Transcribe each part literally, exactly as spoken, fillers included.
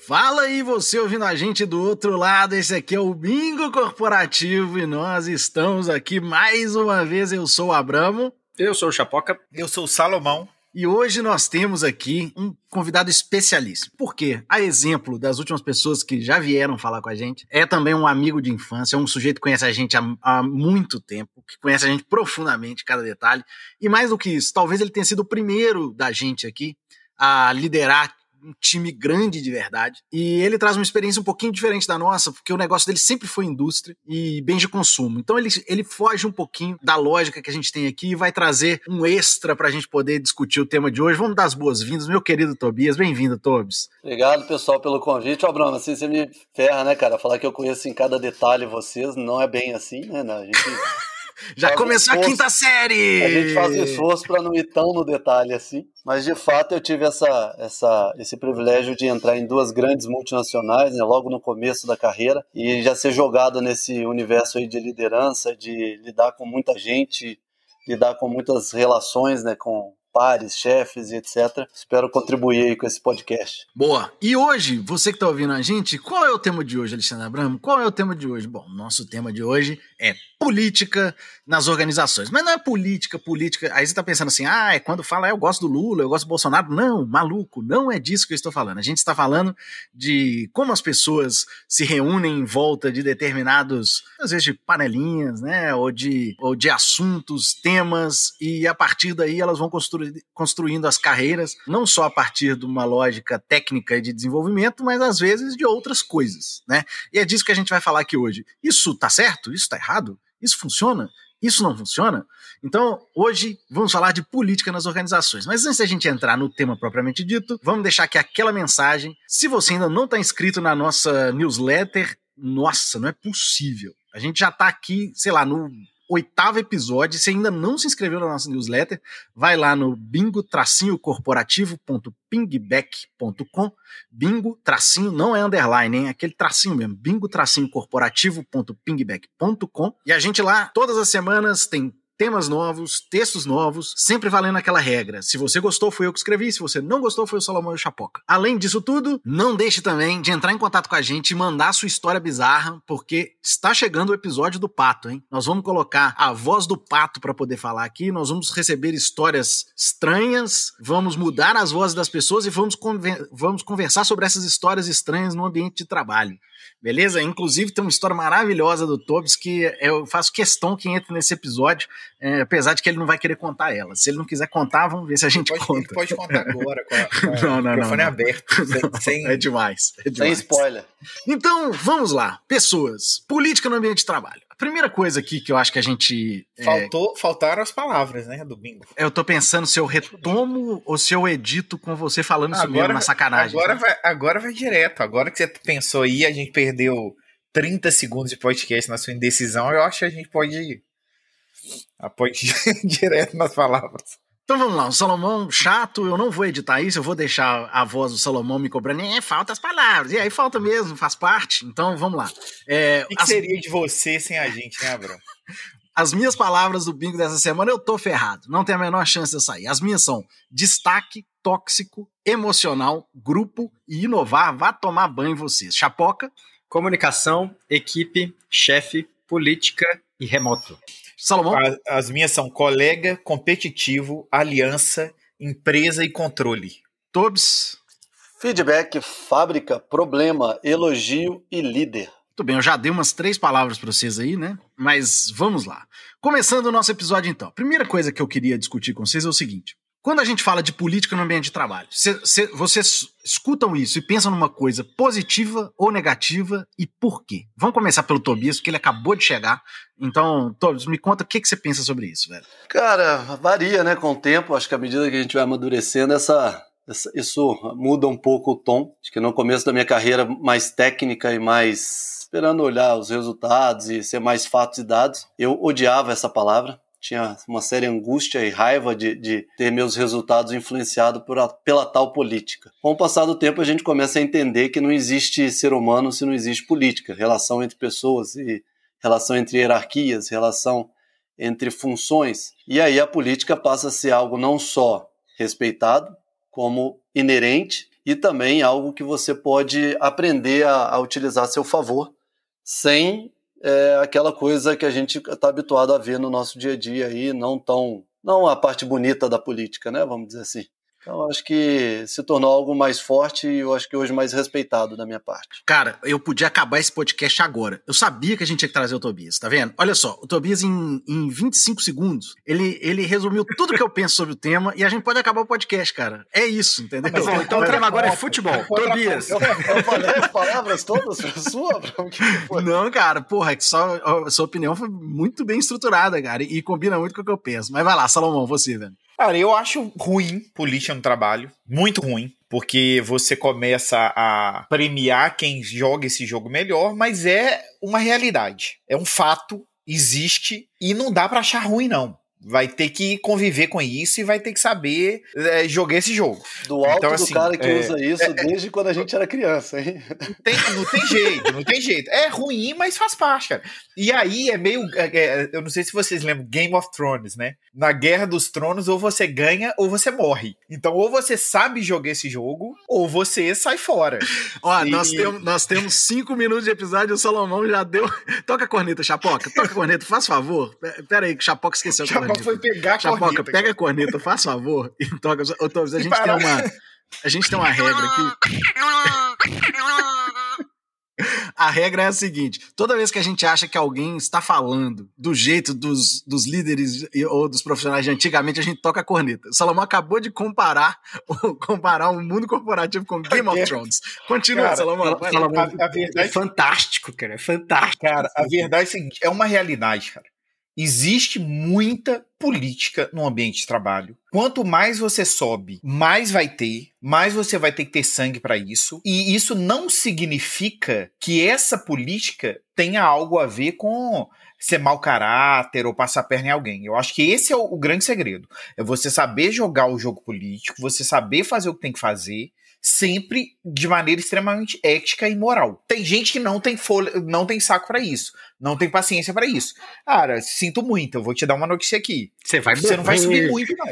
Fala aí você ouvindo a gente do outro lado, esse aqui é o Bingo Corporativo e nós estamos aqui mais uma vez, eu sou o Abramo. Eu sou o Chapoca. Eu sou o Salomão. E hoje nós temos aqui um convidado especialíssimo. Por quê? A exemplo das últimas pessoas que já vieram falar com a gente, é também um amigo de infância, um sujeito que conhece a gente há, há muito tempo, que conhece a gente profundamente, cada detalhe. E mais do que isso, talvez ele tenha sido o primeiro da gente aqui a liderar um time grande de verdade, e ele traz uma experiência um pouquinho diferente da nossa, porque o negócio dele sempre foi indústria e bens de consumo, então ele, ele foge um pouquinho da lógica que a gente tem aqui e vai trazer um extra pra gente poder discutir o tema de hoje. Vamos dar as boas-vindas, meu querido Tobias. Bem-vindo, Tobis. Obrigado, pessoal, pelo convite. Ó, Bruno, assim você me ferra, né, cara? Falar que eu conheço em cada detalhe vocês, não é bem assim, né? Não, a gente... Já faz começou esforço, a quinta série! A gente faz esforço para não ir tão no detalhe assim, mas de fato eu tive essa, essa, esse privilégio de entrar em duas grandes multinacionais, né, logo no começo da carreira, e já ser jogado nesse universo aí de liderança, de lidar com muita gente, lidar com muitas relações, né, com pares, chefes e etcétera. Espero contribuir aí com esse podcast. Boa! E hoje, você que está ouvindo a gente, qual é o tema de hoje, Alexandre Abramo? Qual é o tema de hoje? Bom, nosso tema de hoje é política nas organizações. Mas não é política, política... Aí você está pensando assim, ah, é quando fala, ah, eu gosto do Lula, eu gosto do Bolsonaro. Não, maluco, não é disso que eu estou falando. A gente está falando de como as pessoas se reúnem em volta de determinados, às vezes de panelinhas, né, ou de, ou de assuntos, temas, e a partir daí elas vão construir construindo as carreiras, não só a partir de uma lógica técnica e de desenvolvimento, mas às vezes de outras coisas, né? E é disso que a gente vai falar aqui hoje. Isso tá certo? Isso tá errado? Isso funciona? Isso não funciona? Então, hoje vamos falar de política nas organizações. Mas antes da gente entrar no tema propriamente dito, vamos deixar aqui aquela mensagem. Se você ainda não está inscrito na nossa newsletter, nossa, não é possível. A gente já está aqui, sei lá, no oitavo episódio. Se ainda não se inscreveu na nossa newsletter, vai lá no bingo tracinho corporativo ponto pingback ponto com. Bingo, tracinho, não é underline, hein? Aquele tracinho mesmo. bingo tracinho corporativo ponto pingback ponto com. E a gente lá, todas as semanas, tem temas novos, textos novos, sempre valendo aquela regra. Se você gostou, foi eu que escrevi. Se você não gostou, foi o Salomão e o Chapoca. Além disso tudo, não deixe também de entrar em contato com a gente e mandar sua história bizarra, porque está chegando o episódio do Pato, hein? Nós vamos colocar a voz do Pato para poder falar aqui, nós vamos receber histórias estranhas, vamos mudar as vozes das pessoas e vamos, conver- vamos conversar sobre essas histórias estranhas no ambiente de trabalho. Beleza? Inclusive tem uma história maravilhosa do Tobis que eu faço questão que entre nesse episódio, é, apesar de que ele não vai querer contar ela. Se ele não quiser contar, vamos ver se a gente pode, conta. Ele pode contar agora, com, a, com não, não, o microfone não, aberto. Não, sem... É demais, é demais. Sem spoiler. Então, vamos lá. Pessoas, política no ambiente de trabalho. A primeira coisa aqui que eu acho que a gente... Faltou, é... Faltaram as palavras, né, do bingo. Eu tô pensando se eu retomo ou se eu edito com você falando isso agora, mesmo na sacanagem. Agora, né? vai, agora vai direto. Agora que você pensou aí, a gente perdeu trinta segundos de podcast na sua indecisão, eu acho que a gente pode ir, pode ir direto nas palavras. Então vamos lá, o Salomão chato, eu não vou editar isso, eu vou deixar a voz do Salomão me cobrando, é, falta as palavras, e aí falta mesmo, faz parte, então vamos lá. É, o que, que as... seria de você sem a gente, né, Bruno? As minhas palavras do bingo dessa semana, eu tô ferrado, não tem a menor chance de eu sair. As minhas são destaque, tóxico, emocional, grupo e inovar, vá tomar banho vocês. Chapoca? Comunicação, equipe, chefe, política e remoto. Salomão? As, as minhas são colega, competitivo, aliança, empresa e controle. Tobis? Feedback, fábrica, problema, elogio e líder. Muito bem, eu já dei umas três palavras para vocês aí, né? Mas vamos lá. Começando o nosso episódio então. Primeira coisa que eu queria discutir com vocês é o seguinte. Quando a gente fala de política no ambiente de trabalho, cê, cê, vocês escutam isso e pensam numa coisa positiva ou negativa e por quê? Vamos começar pelo Tobias, porque ele acabou de chegar. Então, Tobias, me conta o que, que você pensa sobre isso, velho. Cara, varia, né, com o tempo. Acho que à medida que a gente vai amadurecendo, essa, essa, isso muda um pouco o tom. Acho que no começo da minha carreira mais técnica e mais esperando olhar os resultados e ser mais fatos e dados, eu odiava essa palavra. Tinha uma séria angústia e raiva de, de ter meus resultados influenciados por a, pela tal política. Com o passar do tempo, a gente começa a entender que não existe ser humano se não existe política. Relação entre pessoas, e relação entre hierarquias, relação entre funções. E aí a política passa a ser algo não só respeitado, como inerente e também algo que você pode aprender a, a utilizar a seu favor, sem é, aquela coisa que a gente está habituado a ver no nosso dia a dia, aí, não, tão, não a parte bonita da política, né, vamos dizer assim. Então, acho que se tornou algo mais forte e eu acho que hoje mais respeitado da minha parte. Cara, eu podia acabar esse podcast agora. Eu sabia que a gente tinha que trazer o Tobias, tá vendo? Olha só, o Tobias em, em vinte e cinco segundos, ele, ele resumiu tudo que eu penso sobre o tema e a gente pode acabar o podcast, cara. É isso, entendeu? Mas, bom, então o tema agora é futebol. Tobias. Eu, eu falei as palavras todas sua? O que foi? Não, cara, porra, é que só, a sua opinião foi muito bem estruturada, cara, e, e combina muito com o que eu penso. Mas vai lá, Salomão, você, velho. Cara, eu acho ruim política no trabalho, muito ruim, porque você começa a premiar quem joga esse jogo melhor, mas é uma realidade, é um fato, existe e não dá pra achar ruim, não. Vai ter que conviver com isso e vai ter que saber é, jogar esse jogo. Do alto então, do assim, cara que é, usa isso é, desde quando a gente era criança, hein? Não tem, não tem jeito, não tem jeito. É ruim, mas faz parte, cara. E aí é meio... É, eu não sei se vocês lembram, Game of Thrones, né? Na Guerra dos Tronos, ou você ganha ou você morre. Então, ou você sabe jogar esse jogo, ou você sai fora. Ó, e... nós, temos, nós temos cinco minutos de episódio e o Salomão já deu... Toca a corneta, Chapoca. Toca a corneta, faz favor. Pera aí, que o Chapoca esqueceu a corneta. Chapoca foi pegar a Chapoca, corneta. pega cara. a corneta, faz favor. E toca... Ô, Tobias, a gente tem uma... A gente tem uma regra aqui. A regra é a seguinte: toda vez que a gente acha que alguém está falando do jeito dos, dos líderes ou dos profissionais de antigamente, a gente toca a corneta. O Salomão acabou de comparar comparar o mundo corporativo com Game of Thrones. Continua, cara, Salomão. Salomão a, a verdade é fantástico, cara. É fantástico. Cara, a verdade é a seguinte: é uma realidade, cara. Existe muita política no ambiente de trabalho. Quanto mais você sobe, mais vai ter, mais você vai ter que ter sangue para isso. E isso não significa que essa política tenha algo a ver com ser mau caráter ou passar a perna em alguém. Eu acho que esse é o, o grande segredo. É você saber jogar o jogo político, você saber fazer o que tem que fazer, sempre de maneira extremamente ética e moral. Tem gente que não tem folha, não tem saco pra isso, não tem paciência pra isso. Cara, sinto muito, eu vou te dar uma notícia aqui. Você vai Você não vai subir muito, não.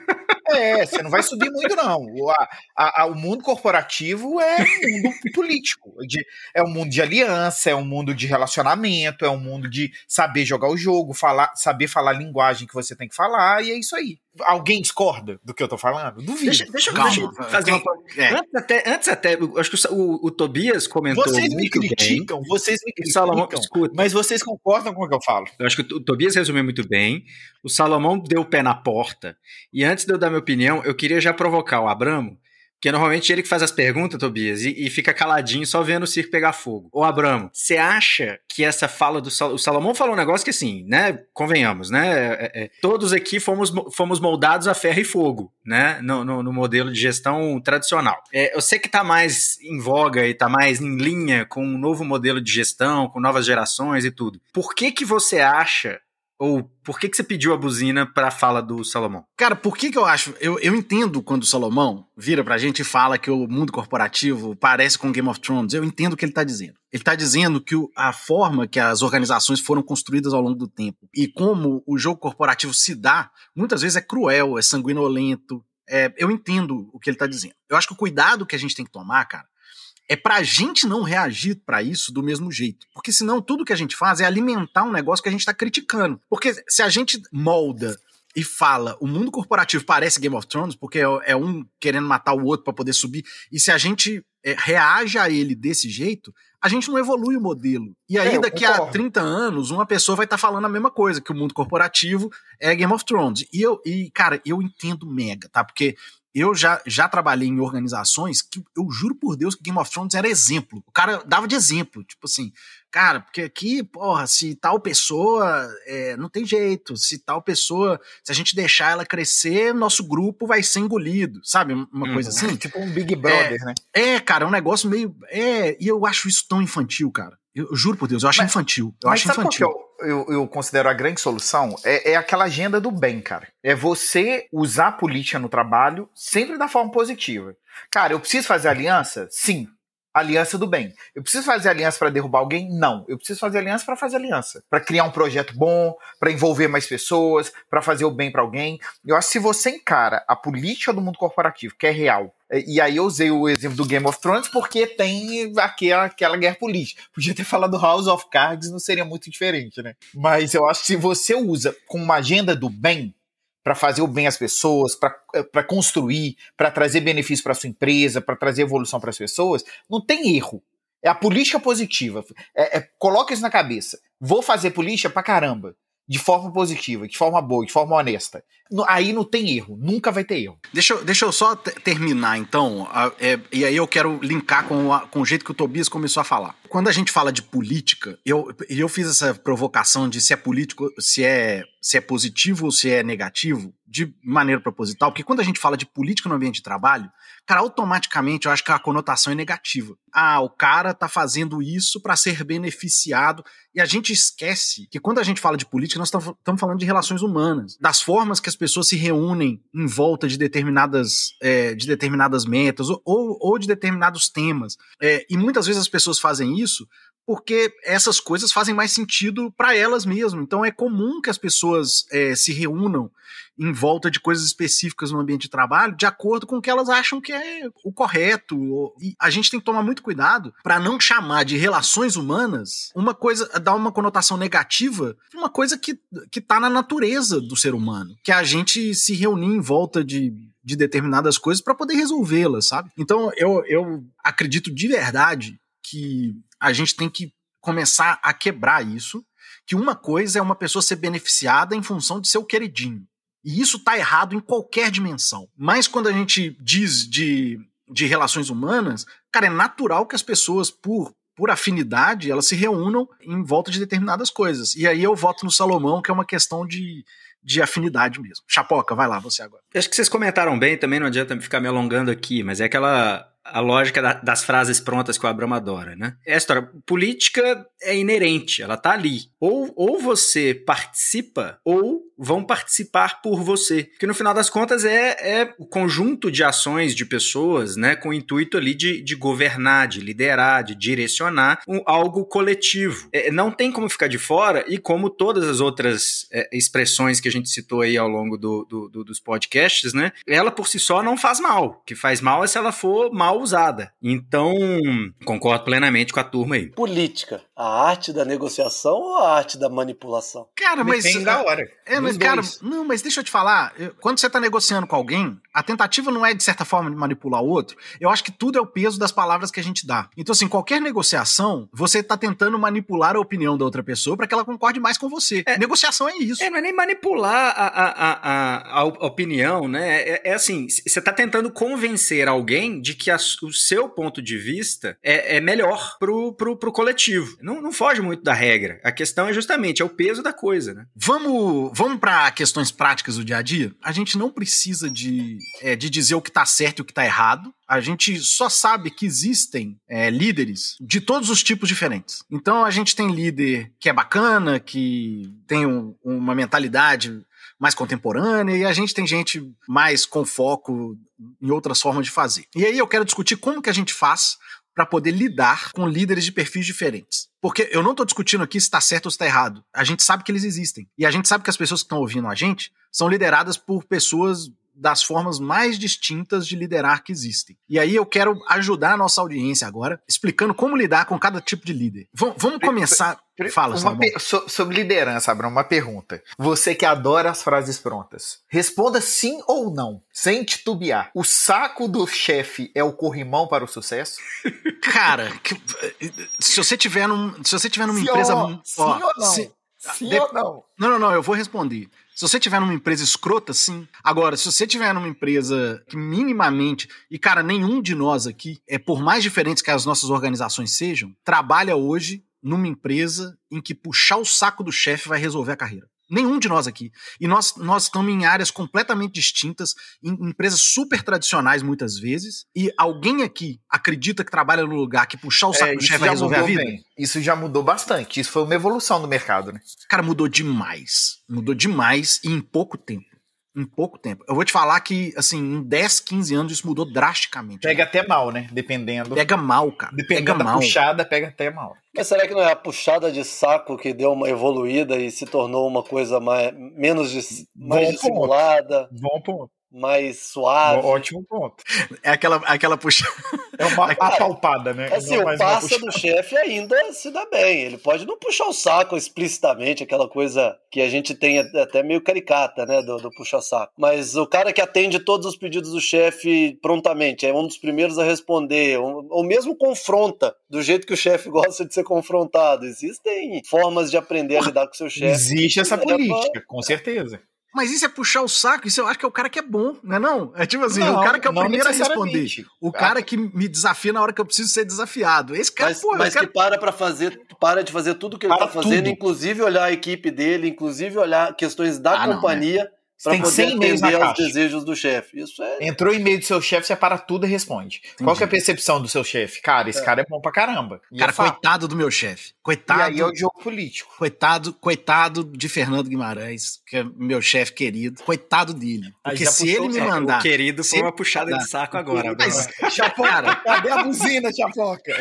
É, você não vai subir muito, não. O, a, a, o mundo corporativo é um mundo político. De, é um mundo de aliança, é um mundo de relacionamento, é um mundo de saber jogar o jogo, falar, saber falar a linguagem que você tem que falar, e é isso aí. Alguém discorda do que eu tô falando? Duvido. Deixa, deixa, Calma, deixa eu fazer uma... É. Antes até, antes até, acho que o, o, o Tobias comentou Vocês me muito criticam, bem. vocês me criticam, Salomão, escuta, mas vocês concordam com o que eu falo. Eu acho que o Tobias resumiu muito bem, o Salomão deu o pé na porta, e antes de eu dar minha opinião, eu queria já provocar o Abramo, porque normalmente ele que faz as perguntas, Tobias, e, e fica caladinho só vendo o circo pegar fogo. Ô, Abramo, você acha que essa fala do Sal... O Salomão falou um negócio que assim, né, convenhamos, né, é, é, todos aqui fomos, fomos moldados a ferro e fogo, né, no, no, no modelo de gestão tradicional. É, eu sei que tá mais em voga e tá mais em linha com um novo modelo de gestão, com novas gerações e tudo. Por que que você acha... Ou por que que você pediu a buzina pra fala do Salomão? Cara, por que que eu acho... Eu, eu entendo quando o Salomão vira pra gente e fala que o mundo corporativo parece com Game of Thrones. Eu entendo o que ele tá dizendo. Ele tá dizendo que o, a forma que as organizações foram construídas ao longo do tempo e como o jogo corporativo se dá, muitas vezes é cruel, é sanguinolento. É, eu entendo o que ele tá dizendo. Eu acho que o cuidado que a gente tem que tomar, cara, é pra gente não reagir pra isso do mesmo jeito. Porque senão tudo que a gente faz é alimentar um negócio que a gente tá criticando. Porque se a gente molda e fala, o mundo corporativo parece Game of Thrones, porque é um querendo matar o outro pra poder subir, e se a gente é, reage a ele desse jeito, a gente não evolui o modelo. E aí, é, daqui a trinta anos, uma pessoa vai estar tá falando a mesma coisa, que o mundo corporativo é Game of Thrones. E, eu, e cara, eu entendo mega, tá? Porque... Eu já, já trabalhei em organizações que eu juro por Deus que Game of Thrones era exemplo. O cara dava de exemplo. Tipo assim, cara, porque aqui, porra, se tal pessoa é, não tem jeito, se tal pessoa, se a gente deixar ela crescer, nosso grupo vai ser engolido, sabe? Uma coisa uhum. assim. Tipo um Big Brother, é, né? É, cara, é um negócio meio... É, e eu acho isso tão infantil, cara. Eu, eu juro por Deus, eu acho mas, infantil. Eu mas acho sabe infantil. Qual que eu, eu, eu considero a grande solução? É, é aquela agenda do bem, cara. É você usar a política no trabalho sempre da forma positiva. Cara, eu preciso fazer aliança? Sim. aliança do bem. Eu preciso fazer aliança para derrubar alguém? Não. Eu preciso fazer aliança para fazer aliança. Para criar um projeto bom, para envolver mais pessoas, para fazer o bem para alguém. Eu acho que se você encara a política do mundo corporativo, que é real, e aí eu usei o exemplo do Game of Thrones porque tem aquela, aquela guerra política. Podia ter falado House of Cards, não seria muito diferente, né? Mas eu acho que se você usa com uma agenda do bem, para fazer o bem às pessoas, para construir, para trazer benefício para sua empresa, para trazer evolução para as pessoas, não tem erro. É a política positiva. É, é, coloca isso na cabeça. Vou fazer política pra caramba. De forma positiva, de forma boa, de forma honesta. Aí não tem erro, nunca vai ter erro. Deixa eu, deixa eu só t- terminar, então, a, é, e aí eu quero linkar com, a, com o jeito que o Tobias começou a falar. Quando a gente fala de política, eu, eu fiz essa provocação de se é político, se é, se é positivo ou se é negativo, de maneira proposital, porque quando a gente fala de política no ambiente de trabalho, cara, automaticamente eu acho que a conotação é negativa. Ah, o cara tá fazendo isso para ser beneficiado, e a gente esquece que quando a gente fala de política, nós estamos falando de relações humanas, das formas que as pessoas se reúnem em volta de determinadas, é, de determinadas metas ou, ou de determinados temas. É, e muitas vezes as pessoas fazem isso porque essas coisas fazem mais sentido para elas mesmas. Então é comum que as pessoas é, se reúnam em volta de coisas específicas no ambiente de trabalho de acordo com o que elas acham que é o correto. E a gente tem que tomar muito cuidado para não chamar de relações humanas uma coisa, dar uma conotação negativa de uma coisa que, que tá na natureza do ser humano, que é a gente se reunir em volta de de determinadas coisas para poder resolvê-las, sabe? Então eu, eu acredito de verdade que a gente tem que começar a quebrar isso, que uma coisa é uma pessoa ser beneficiada em função de seu queridinho. E isso tá errado em qualquer dimensão. Mas quando a gente diz de, de relações humanas, cara, é natural que as pessoas, por, por afinidade, elas se reúnam em volta de determinadas coisas. E aí eu voto no Salomão, que é uma questão de... de afinidade mesmo. Chapoca, vai lá, você agora. Eu acho que vocês comentaram bem, também não adianta ficar me alongando aqui, mas é aquela a lógica da, das frases prontas que o Abramo adora, né? É a história, política é inerente, ela tá ali. Ou, ou você participa, ou vão participar por você. Porque no final das contas é, é o conjunto de ações de pessoas, né, com o intuito ali de, de governar, de liderar, de direcionar um, algo coletivo. É, não tem como ficar de fora, e como todas as outras é, expressões que a gente citou aí ao longo do, do, do, dos podcasts, né, ela por si só não faz mal. O que faz mal é se ela for mal usada. Então, concordo plenamente com a turma aí. Política, a arte da negociação ou a arte da manipulação? Cara, mas... Depende da hora. É, mas, cara, não, mas deixa eu te falar, quando você tá negociando com alguém, a tentativa não é, de certa forma, de manipular o outro. Eu acho que tudo é o peso das palavras que a gente dá. Então, assim, qualquer negociação, você tá tentando manipular a opinião da outra pessoa para que ela concorde mais com você. É, negociação é isso. É, não é nem manipular a, a, a, a opinião, né? É, é assim, você tá tentando convencer alguém de que a, o seu ponto de vista é, é melhor pro, pro, pro coletivo. Não, não foge muito da regra. A questão é justamente, é o peso da coisa, né? Vamos, vamos para questões práticas do dia a dia? A gente não precisa de, é, de dizer o que tá certo e o que tá errado. A gente só sabe que existem é, líderes de todos os tipos diferentes. Então a gente tem líder que é bacana, que tem um, uma mentalidade mais contemporânea, e a gente tem gente mais com foco em outras formas de fazer. E aí eu quero discutir como que a gente faz para poder lidar com líderes de perfis diferentes. Porque eu não estou discutindo aqui se está certo ou se está errado. A gente sabe que eles existem. E a gente sabe que as pessoas que estão ouvindo a gente são lideradas por pessoas das formas mais distintas de liderar que existem. E aí eu quero ajudar a nossa audiência agora, explicando como lidar com cada tipo de líder. V- vamos começar... Fala, uma pe- so- Sobre liderança, Abrão, uma pergunta. Você que adora as frases prontas, responda sim ou não, sem titubear. O saco do chefe é o corrimão para o sucesso? Cara, que, se você tiver, num, se você tiver numa sim empresa... Ou, sim ó, ou não? Se, sim de, ou não? Não, não, não, eu vou responder. Se você tiver numa empresa escrota, sim. Agora, se você tiver numa empresa que minimamente... E, cara, nenhum de nós aqui, é por mais diferentes que as nossas organizações sejam, trabalha hoje numa empresa em que puxar o saco do chefe vai resolver a carreira. Nenhum de nós aqui. E nós, nós estamos em áreas completamente distintas, em empresas super tradicionais muitas vezes, e alguém aqui acredita que trabalha no lugar que puxar o saco É, do chefe vai resolver a vida? Bem. Isso já mudou bastante. Isso foi uma evolução do mercado, né? Cara, mudou demais. Mudou demais e em pouco tempo. Em pouco tempo. Eu vou te falar que, assim, em dez, quinze anos isso mudou drasticamente. Pega cara. até mal, né? Dependendo. Pega mal, cara. Dependendo pega da mal. puxada, pega até mal. Mas será que não é a puxada de saco que deu uma evoluída e se tornou uma coisa mais, menos dis, mais dissimulada? Bom ponto. Mais suave. Bom, ótimo ponto. É aquela, aquela puxada. É uma apalpada, né? Assim, o passa do chefe ainda se dá bem. Ele pode não puxar o saco explicitamente, aquela coisa que a gente tem até meio caricata, né? Do, do puxa-saco. Mas o cara que atende todos os pedidos do chefe prontamente, é um dos primeiros a responder, ou, ou mesmo confronta do jeito que o chefe gosta de ser confrontado. Existem formas de aprender a lidar com o seu chefe. Existe essa política, com certeza. Mas isso é puxar o saco, isso eu acho que é o cara que é bom, não é não? É tipo assim, não, o cara que é o primeiro a responder. O Ah. cara que me desafia na hora que eu preciso ser desafiado. Esse cara, mas, pô, mas cara... que para pra fazer, para de fazer tudo que ele Para tá fazendo, tudo. inclusive olhar a equipe dele, inclusive olhar questões da Ah, não, companhia para Tem poder cem e-mails na atender aos caixa. desejos do chefe. Isso é... Entrou e-mail do seu chefe, você para tudo e responde. Entendi. Qual que é a percepção do seu chefe? Cara, esse É. cara é bom pra caramba. E Cara, é fato. coitado do meu chefe. E Coitado. aí é o jogo político. Coitado, coitado de Fernando Guimarães, que é meu chefe querido. Coitado dele. Aí Porque já se puxou ele o me saco. mandar... O querido se foi ele uma puxada mandar- de saco agora. Mas, Chapoca, cara, cadê a buzina, Chapoca?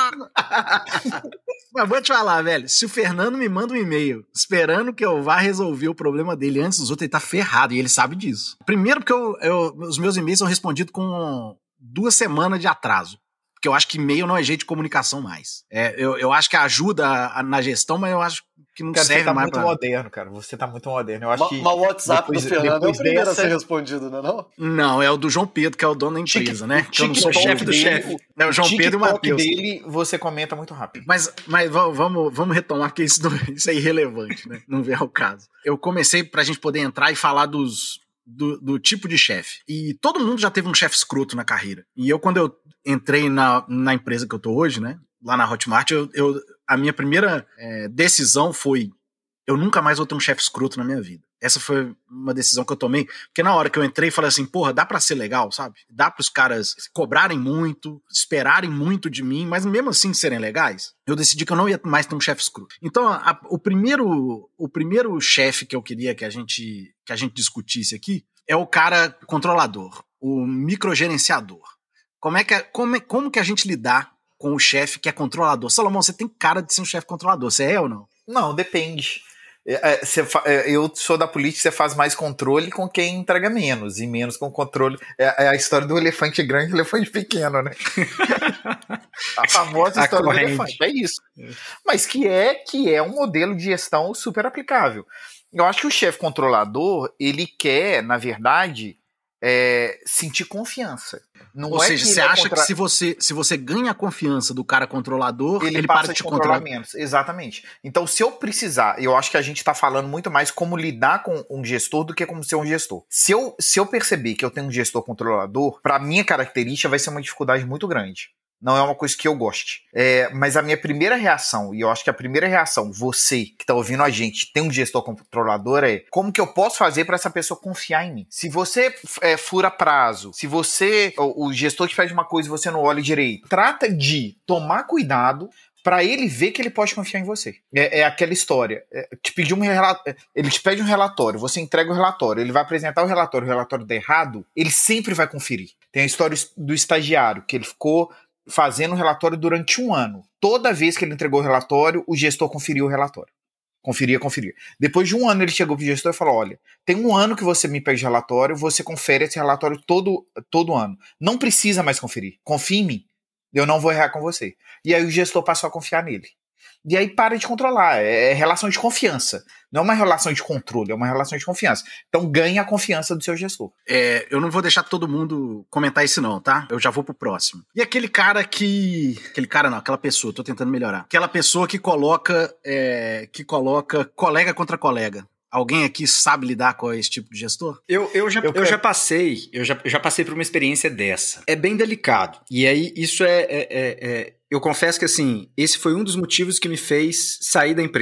mas vou te falar, velho. Se o Fernando me manda um e-mail esperando que eu vá resolver o problema dele antes dos outros, ele tá ferrado e ele sabe disso. Primeiro porque eu, eu- os meus e-mails são respondidos com duas semanas de atraso. Porque eu acho que e-mail não é jeito de comunicação mais. É, eu, eu acho que ajuda a- na gestão, mas eu acho que não Cara, serve você tá mais muito pra... moderno, cara. Você tá muito moderno. Eu acho Ma- que. Mas o WhatsApp depois- do Fernando é o depois primeiro dessa- a ser respondido, não é não? Não, é o do João Pedro, que é o dono da empresa, Tic- né? o Que eu não sou TikTok chefe do dele- chefe. É o João Pedro e o TikTok Matheus. dele, você comenta muito rápido. Mas, mas va- vamos, vamos retomar, porque isso, não- isso é irrelevante, né? Não vem ao caso. Eu comecei pra gente poder entrar e falar dos, do, do tipo de chefe. E todo mundo já teve um chefe escroto na carreira. E eu, quando eu entrei na, na empresa que eu tô hoje, né? Lá na Hotmart, eu, eu- a minha primeira é, decisão foi: eu nunca mais vou ter um chefe escroto na minha vida. Essa foi uma decisão que eu tomei, porque na hora que eu entrei, falei assim, porra, dá pra ser legal, sabe? Dá pros caras cobrarem muito, esperarem muito de mim, mas mesmo assim serem legais. Eu decidi que eu não ia mais ter um chefe escroto. Então, a- o primeiro, o primeiro chefe que eu queria que a gente, que a gente discutisse aqui é o cara controlador, o microgerenciador. Como é que, como, é, como que a gente lidar com o chefe que é controlador? Salomão, você tem cara de ser um chefe controlador, você é ou não? Não, depende. É, é, você fa- é, eu sou da política, você faz mais controle com quem entrega menos, e menos com controle. É, é a história do elefante grande e elefante pequeno, né? A famosa A história corrente. do elefante, é isso. Mas que é, que é um modelo de gestão super aplicável. Eu acho que o chefe controlador, ele quer, na verdade, é, sentir confiança. Não Ou é seja, que você ele é acha contra- que se você, se você ganha a confiança do cara controlador, ele, ele, passa para de a te te controlar controlar. menos. Exatamente. Então, se eu precisar, eu acho que a gente está falando muito mais como lidar com um gestor do que como ser um gestor. Se eu, se eu perceber que eu tenho um gestor controlador, para minha característica vai ser uma dificuldade muito grande. Não é uma coisa que eu goste. É, mas a minha primeira reação, e eu acho que a primeira reação, você que está ouvindo a gente, tem um gestor controlador, é como que eu posso fazer para essa pessoa confiar em mim? Se você é, fura prazo, se você, o, o gestor te pede uma coisa e você não olha direito, trata de tomar cuidado para ele ver que ele pode confiar em você. É, é aquela história. É, te pedir um rela- ele te pede um relatório, você entrega o relatório, ele vai apresentar o relatório, o relatório der errado, ele sempre vai conferir. Tem a história do estagiário, que ele ficou fazendo o relatório durante um ano. Toda vez que ele entregou o relatório, o gestor conferiu o relatório. Conferia, conferia. Depois de um ano, ele chegou pro gestor e falou, olha, tem um ano que você me pede relatório, você confere esse relatório todo, todo ano. Não precisa mais conferir. Confie em mim. Eu não vou errar com você. E aí o gestor passou a confiar nele. E aí para de controlar. É relação de confiança. Não é uma relação de controle, é uma relação de confiança. Então ganha a confiança do seu gestor. É, eu não vou deixar todo mundo comentar isso não, tá? Eu já vou pro próximo. E aquele cara que... Aquele cara não, aquela pessoa, tô tentando melhorar. Aquela pessoa que coloca, é, que coloca colega contra colega. Alguém aqui sabe lidar com esse tipo de gestor? Eu, eu, já, Eu eu, quero- já passei, eu já, eu já passei por uma experiência dessa. É bem delicado. E aí, isso é, é- é- é- eu confesso que, assim, esse foi um dos motivos que me fez sair da empresa.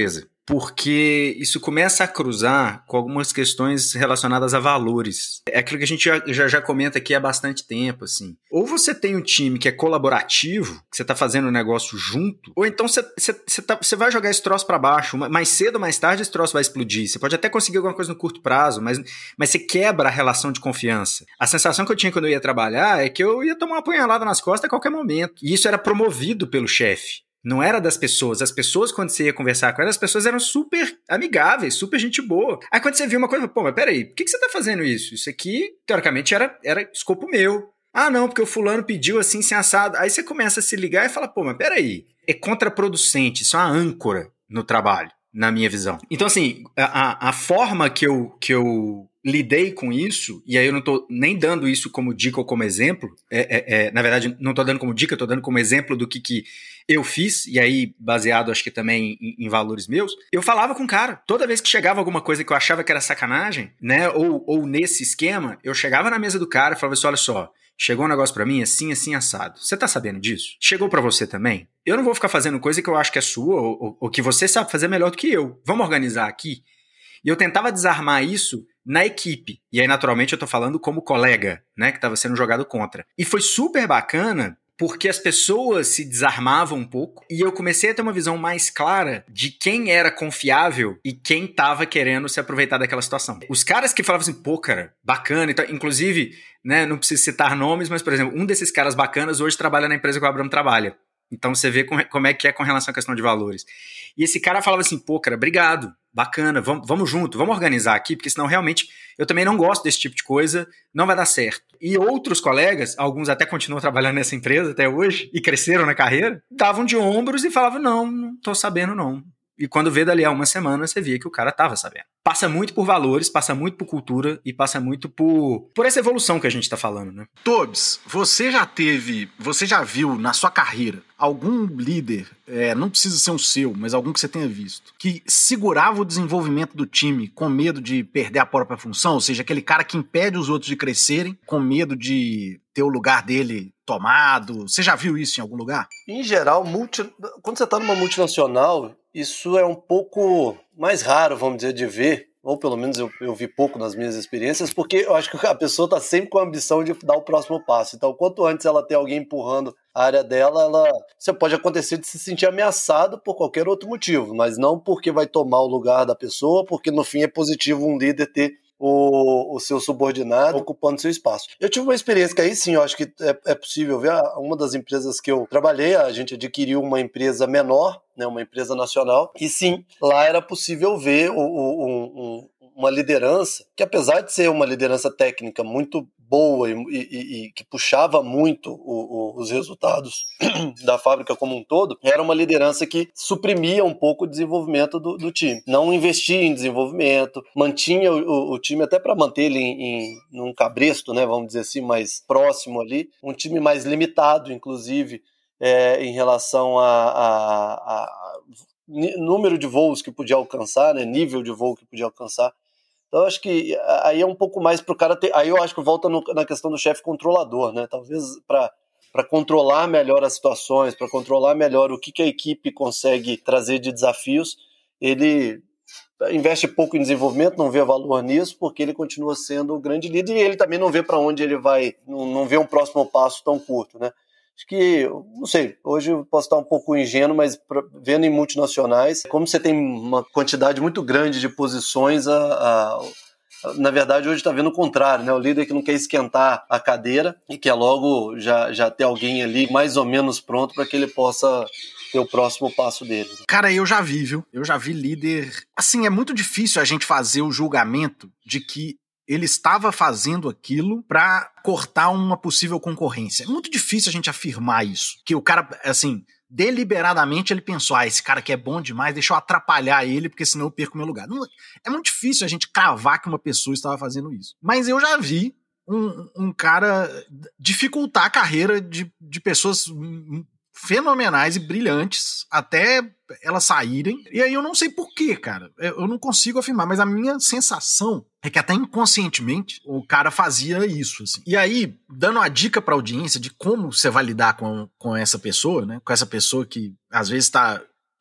porque isso começa a cruzar com algumas questões relacionadas a valores. É aquilo que a gente já, já, já comenta aqui há bastante tempo, assim. Ou você tem um time que é colaborativo, que você tá fazendo um negócio junto, ou então você, você, você, tá, você vai jogar esse troço pra baixo. Mais cedo ou mais tarde esse troço vai explodir. Você pode até conseguir alguma coisa no curto prazo, mas, mas você quebra a relação de confiança. A sensação que eu tinha quando eu ia trabalhar é que eu ia tomar uma apunhalada nas costas a qualquer momento. E isso era promovido pelo chefe. Não era das pessoas. As pessoas, quando você ia conversar com elas, as pessoas eram super amigáveis, super gente boa. Aí quando você viu uma coisa, pô, mas peraí, por que, que você tá fazendo isso? Isso aqui, teoricamente, era, era escopo meu. Ah, não, porque o fulano pediu assim, sem assado. Aí você começa a se ligar e fala, pô, mas peraí, é contraproducente, isso é uma âncora no trabalho, na minha visão. Então, assim, a, a forma que eu, que eu lidei com isso, e aí eu não tô nem dando isso como dica ou como exemplo, é, é, é, na verdade, não tô dando como dica, eu tô dando como exemplo do que, que eu fiz, e aí baseado, acho que também em, em valores meus, eu falava com o cara. Toda vez que chegava alguma coisa que eu achava que era sacanagem, né, ou, ou nesse esquema, eu chegava na mesa do cara e falava assim, olha só, chegou um negócio pra mim assim, assim, assado. Você tá sabendo disso? Chegou pra você também? Eu não vou ficar fazendo coisa que eu acho que é sua, ou, ou, ou que você sabe fazer melhor do que eu. Vamos organizar aqui? E eu tentava desarmar isso na equipe. E aí, naturalmente, eu tô falando como colega, né, que tava sendo jogado contra. E foi super bacana, porque as pessoas se desarmavam um pouco e eu comecei a ter uma visão mais clara de quem era confiável e quem tava querendo se aproveitar daquela situação. Os caras que falavam assim, pô, cara, bacana, então, inclusive, né, não preciso citar nomes, mas, por exemplo, um desses caras bacanas hoje trabalha na empresa que o Abramo trabalha. Então você vê como é que é com relação à questão de valores. E esse cara falava assim, pô, cara, obrigado, bacana, vamos, vamos junto, vamos organizar aqui, porque senão realmente eu também não gosto desse tipo de coisa, não vai dar certo. E outros colegas, alguns até continuam trabalhando nessa empresa até hoje, e cresceram na carreira, davam de ombros e falavam, não, não tô sabendo não. E quando vê dali a uma semana, você via que o cara tava sabendo. Passa muito por valores, passa muito por cultura e passa muito por, por essa evolução que a gente tá falando, né? Tobes, você já teve, você já viu na sua carreira algum líder, é, não precisa ser um seu, mas algum que você tenha visto, que segurava o desenvolvimento do time com medo de perder a própria função? Ou seja, aquele cara que impede os outros de crescerem com medo de ter o lugar dele tomado. Você já viu isso em algum lugar? Em geral, multi... quando você está numa multinacional, isso é um pouco mais raro, vamos dizer, de ver, ou pelo menos eu, eu vi pouco nas minhas experiências, porque eu acho que a pessoa está sempre com a ambição de dar o próximo passo. Então, quanto antes ela ter alguém empurrando a área dela, ela... você pode acontecer de se sentir ameaçado por qualquer outro motivo, mas não porque vai tomar o lugar da pessoa, porque no fim é positivo um líder ter O, o seu subordinado ocupando seu espaço. Eu tive uma experiência que aí sim, eu acho que é, é possível ver. Uma das empresas que eu trabalhei, a gente adquiriu uma empresa menor, né, uma empresa nacional, e sim, lá era possível ver o, o, um, uma liderança, que apesar de ser uma liderança técnica muito boa e, e, e que puxava muito o, o, os resultados da fábrica como um todo, era uma liderança que suprimia um pouco o desenvolvimento do, do time. Não investia em desenvolvimento, mantinha o, o time até para manter ele em, em num cabresto, né, vamos dizer assim, mais próximo ali, um time mais limitado, inclusive, é, em relação a, a, a número de voos que podia alcançar, né, nível de voo que podia alcançar. Então, eu acho que aí é um pouco mais para o cara ter... Aí eu acho que volta no, na questão do chefe controlador, né? Talvez para controlar melhor as situações, para controlar melhor o que, que a equipe consegue trazer de desafios, ele investe pouco em desenvolvimento, não vê valor nisso, porque ele continua sendo o grande líder e ele também não vê para onde ele vai, não, não vê um próximo passo tão curto, né? Acho que, não sei, hoje eu posso estar um pouco ingênuo, mas pra, vendo em multinacionais, como você tem uma quantidade muito grande de posições, a, a, a, na verdade hoje está vendo o contrário, né? O líder que não quer esquentar a cadeira e quer logo já, já ter alguém ali mais ou menos pronto para que ele possa ter o próximo passo dele. Cara, eu já vi, viu? Eu já vi líder... Assim, é muito difícil a gente fazer o julgamento de que ele estava fazendo aquilo para cortar uma possível concorrência. É muito difícil a gente afirmar isso. Que o cara, assim, deliberadamente ele pensou, ah, esse cara aqui é bom demais, deixa eu atrapalhar ele, porque senão eu perco meu lugar. Não, é muito difícil a gente cravar que uma pessoa estava fazendo isso. Mas eu já vi um, um cara dificultar a carreira de, de pessoas fenomenais e brilhantes até elas saírem. E aí eu não sei porquê, cara. Eu não consigo afirmar, mas a minha sensação é que até inconscientemente o cara fazia isso, assim. E aí, dando uma dica pra audiência de como você vai lidar com, com essa pessoa, né? Com essa pessoa que às vezes tá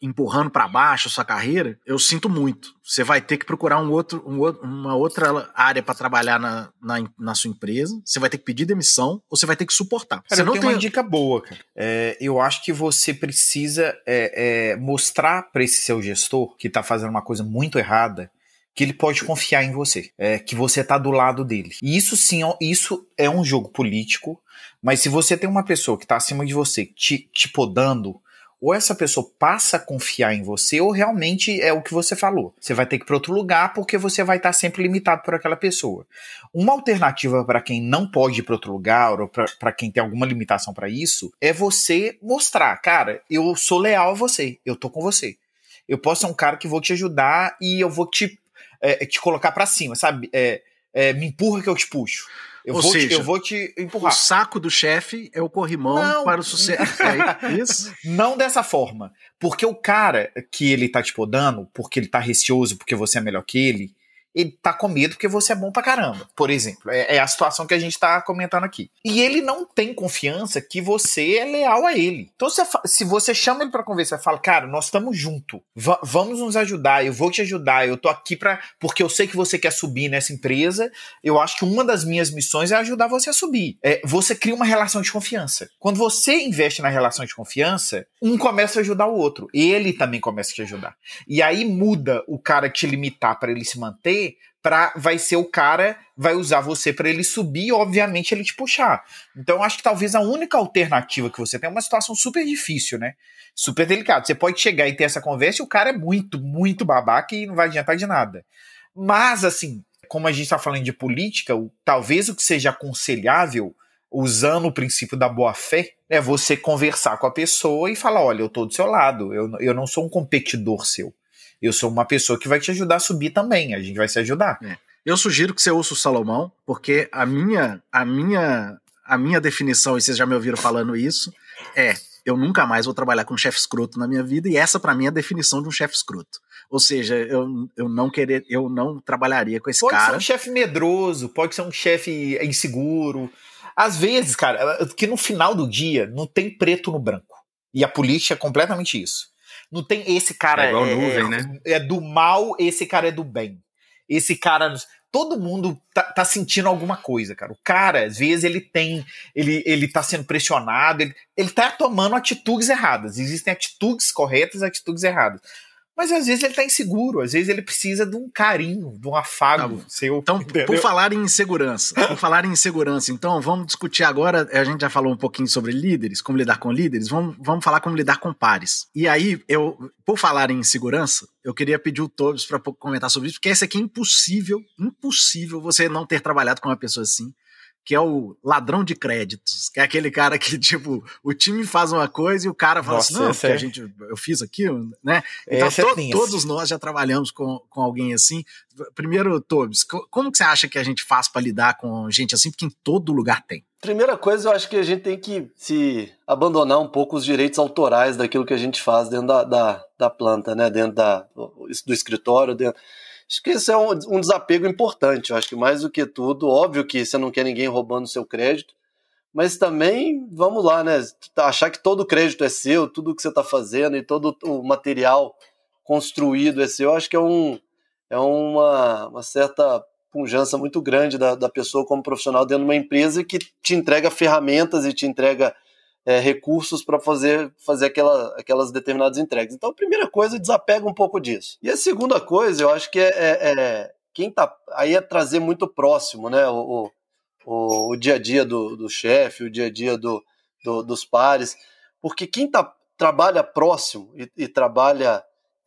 empurrando para baixo a sua carreira, eu sinto muito. Você vai ter que procurar um outro, um outro, uma outra área para trabalhar na, na, na sua empresa, você vai ter que pedir demissão ou você vai ter que suportar. Cara, você eu não tenho tem uma dica boa, cara. É, eu acho que você precisa é, é, mostrar para esse seu gestor que tá fazendo uma coisa muito errada, que ele pode confiar em você, é, que você tá do lado dele. E isso sim, isso é um jogo político, mas se você tem uma pessoa que tá acima de você te, te podando, ou essa pessoa passa a confiar em você, ou realmente é o que você falou. Você vai ter que ir para outro lugar porque você vai estar sempre limitado por aquela pessoa. Uma alternativa para quem não pode ir para outro lugar, ou para quem tem alguma limitação para isso, é você mostrar, cara, eu sou leal a você, eu tô com você. Eu posso ser um cara que vou te ajudar e eu vou te, é, te colocar para cima, sabe? É, é, me empurra que eu te puxo. Eu, Ou vou seja, te, eu vou te empurrar. O saco do chefe é o corrimão não, para o sucesso. É isso? Não dessa forma. Porque o cara que ele tá te podando, porque ele tá receoso, porque você é melhor que ele, ele tá com medo porque você é bom pra caramba. Por exemplo, é, é a situação que a gente tá comentando aqui. E ele não tem confiança que você é leal a ele. Então, se, se você chama ele pra conversar e fala, cara, nós estamos juntos, v- vamos nos ajudar, eu vou te ajudar, eu tô aqui pra, porque eu sei que você quer subir nessa empresa, eu acho que uma das minhas missões é ajudar você a subir. É, você cria uma relação de confiança. Quando você investe na relação de confiança, um começa a ajudar o outro, ele também começa a te ajudar. E aí muda o cara te limitar pra ele se manter, Pra, vai ser o cara, vai usar você para ele subir e obviamente ele te puxar. Então eu acho que talvez a única alternativa que você tem é uma situação super difícil, né? Super delicada. Você pode chegar e ter essa conversa e o cara é muito, muito babaca e não vai adiantar de nada. Mas assim, como a gente tá falando de política, o, talvez o que seja aconselhável, usando o princípio da boa-fé, é você conversar com a pessoa e falar, olha, eu tô do seu lado, eu, eu não sou um competidor seu. Eu sou uma pessoa que vai te ajudar a subir também. A gente vai se ajudar. É. Eu sugiro que você ouça o Salomão, porque a minha, a minha, a minha definição, e vocês já me ouviram falando isso, é: eu nunca mais vou trabalhar com um chefe escroto na minha vida, e essa pra mim é a definição de um chefe escroto. Ou seja, eu, eu não querer, eu não trabalharia com esse pode cara. Pode ser um chefe medroso, pode ser um chefe inseguro. Às vezes, cara, que no final do dia não tem preto no branco. E a política é completamente isso. Não tem esse cara é, igual é, nuvem, é, né? é do mal, esse cara é do bem. Esse cara... Todo mundo tá, tá sentindo alguma coisa, cara. O cara, às vezes, ele tem... Ele, ele tá sendo pressionado, ele, ele tá tomando atitudes erradas. Existem atitudes corretas e atitudes erradas. Mas às vezes ele tá inseguro, às vezes ele precisa de um carinho, de um afago tá seu. Então, entendeu? por falar em insegurança, por falar em insegurança, então vamos discutir agora, a gente já falou um pouquinho sobre líderes, como lidar com líderes, vamos, vamos falar como lidar com pares. E aí, eu, por falar em insegurança, eu queria pedir o Tobias para comentar sobre isso, porque esse aqui é impossível, impossível você não ter trabalhado com uma pessoa assim, que é o ladrão de créditos, que é aquele cara que, tipo, o time faz uma coisa e o cara fala Nossa, assim, não, porque é... a gente, eu fiz aquilo, né? Então, to, é todos nós já trabalhamos com, com alguém assim. Primeiro, Tobias, como que você acha que a gente faz para lidar com gente assim? Porque em todo lugar tem. Primeira coisa, eu acho que a gente tem que se abandonar um pouco os direitos autorais daquilo que a gente faz dentro da, da, da planta, né? Dentro da, do escritório, dentro... Acho que isso é um, um desapego importante. Eu acho que mais do que tudo, óbvio que você não quer ninguém roubando seu crédito, mas também, vamos lá, né? Achar que todo o crédito é seu, tudo que você está fazendo e todo o material construído é seu, eu acho que é, um, é uma, uma certa pujança muito grande da, da pessoa como profissional dentro de uma empresa que te entrega ferramentas e te entrega é, recursos para fazer, fazer aquela, aquelas determinadas entregas. Então, a primeira coisa, desapega um pouco disso. E a segunda coisa, eu acho que é, é, é quem tá aí é trazer muito próximo, né, o, o, o dia a dia do, do chefe, o dia a dia do, do, dos pares, porque quem tá, trabalha próximo e, e trabalha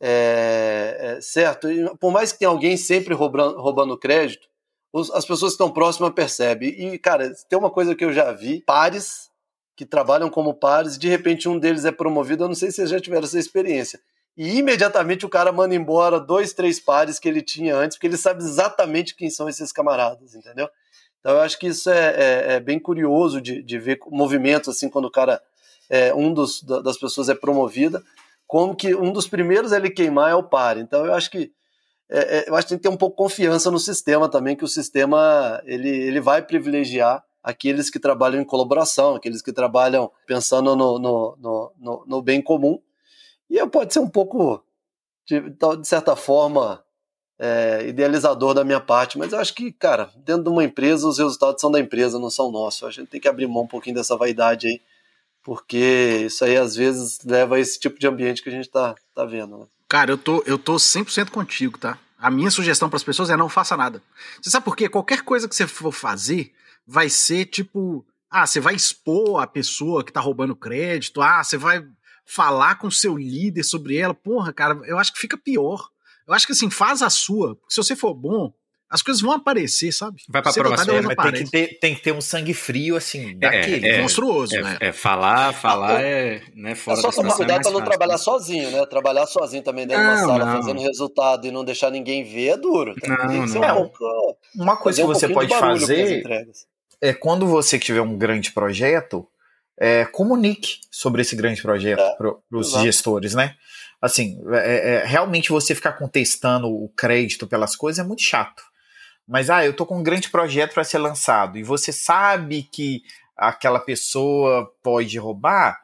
é, é, certo, e por mais que tenha alguém sempre roubando, roubando crédito, os, as pessoas que estão próximas percebem. E, cara, tem uma coisa que eu já vi, pares que trabalham como pares, e de repente um deles é promovido, eu não sei se vocês já tiveram essa experiência, e imediatamente o cara manda embora dois, três pares que ele tinha antes, porque ele sabe exatamente quem são esses camaradas, entendeu? Então eu acho que isso é, é, é bem curioso de, de ver movimentos assim, quando o cara, é, um dos, das pessoas é promovida, como que um dos primeiros a ele queimar é o par. Então eu acho que é, é, eu acho que tem que ter um pouco de confiança no sistema também, que o sistema ele, ele vai privilegiar aqueles que trabalham em colaboração, aqueles que trabalham pensando no, no, no, no, no bem comum. E eu pode ser um pouco, de, de certa forma, é, idealizador da minha parte, mas eu acho que, cara, dentro de uma empresa, os resultados são da empresa, não são nossos. A gente tem que abrir mão um pouquinho dessa vaidade aí, porque isso aí às vezes leva a esse tipo de ambiente que a gente tá, tá vendo, né? Cara, eu tô, eu tô cem por cento contigo, tá? A minha sugestão para as pessoas é não faça nada. Você sabe por quê? Qualquer coisa que você for fazer vai ser tipo... Ah, você vai expor a pessoa que tá roubando crédito. Ah, você vai falar com o seu líder sobre ela. Porra, cara, eu acho que fica pior. Eu acho que assim, faz a sua. Se você for bom, as coisas vão aparecer, sabe? Vai pra Você próxima. É, mas tem que, ter, tem que ter um sangue frio, assim, daquele. É, monstruoso, é, né? É, falar, falar é, né, fora é só da tomar situação cuidado é para não fácil, trabalhar né? sozinho, né? Trabalhar sozinho também dentro de uma Não, sala, não. fazendo resultado e não deixar ninguém ver é duro. Tá? Não, Tem que ser não. um pouco... Uma coisa fazer que um você pouquinho de pode barulho com as fazer entregas. é quando você tiver um grande projeto, é, comunique sobre esse grande projeto É, para os exato. gestores, né? Assim, é, é, realmente você ficar contestando o crédito pelas coisas é muito chato. Mas, ah, eu tô com um grande projeto para ser lançado e você sabe que aquela pessoa pode roubar,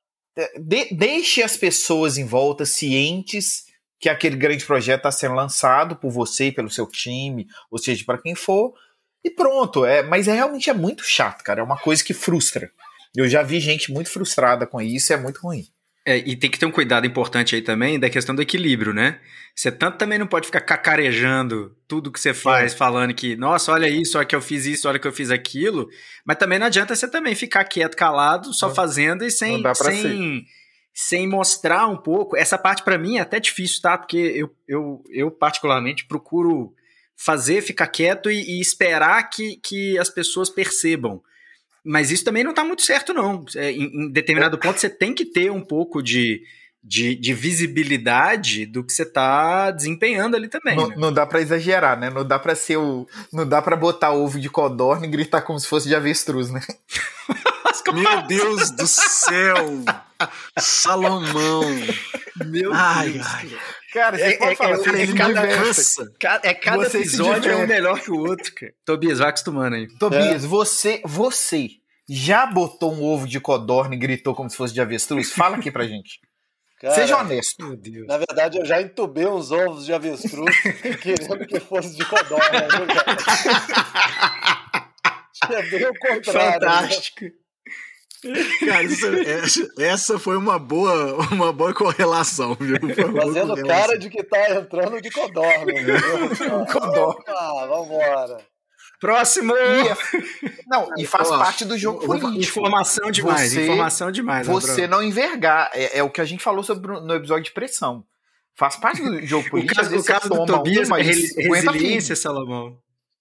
de, deixe as pessoas em volta cientes que aquele grande projeto está sendo lançado por você, pelo seu time, ou seja, para quem for, e pronto. É, mas é, realmente é muito chato, cara. É uma coisa que frustra. Eu já vi gente muito frustrada com isso, é muito ruim. É, e tem que ter um cuidado importante aí também da questão do equilíbrio, né? Você tanto também não pode ficar cacarejando tudo que você faz, É. falando que, nossa, olha isso, olha que eu fiz isso, olha que eu fiz aquilo, mas também não adianta você também ficar quieto, calado, só Não, fazendo e sem, não dá pra sem, sem mostrar um pouco. Essa parte pra mim é até difícil, tá? Porque eu, eu, eu particularmente procuro fazer, ficar quieto e, e esperar que, que as pessoas percebam. Mas isso também não está muito certo, não. É, em, em determinado ponto, você tem que ter um pouco de, de, de visibilidade do que você está desempenhando ali também. Não, né? não dá pra exagerar, né? Não dá pra ser o. Não dá pra botar ovo de codorna e gritar como se fosse de avestruz, né? Meu Deus do céu! Salomão! Meu ai, Deus. ai. Cara, você É, pode é, falar, é, você é, se cada, diverte. é cada Você se episódio é um diverte. melhor que o outro, cara. Tobias, vai acostumando aí. Tobias, você, você já botou um ovo de codorna e gritou como se fosse de avestruz? Fala aqui pra gente. Cara, Seja honesto. Meu Deus. na verdade, eu já entubei uns ovos de avestruz querendo que fosse de codorna. viu, cara? É bem o contrário. Fantástico. Né? Cara, isso, essa, essa foi uma boa, uma boa correlação, viu? Foi uma Fazendo boa cara correlação. de que tá entrando de codorna. Um codorna. Ah, vambora. Próximo! E é- não, e faz Ó, parte do jogo eu vou- político. Informação demais, Você- informação demais. Você Abrão. não envergar. É, é o que a gente falou sobre no episódio de pressão. Faz parte do jogo O político. caso, Às vezes o caso você do toma Tobias uma é e resi- aguenta resiliência, firme. Salomão.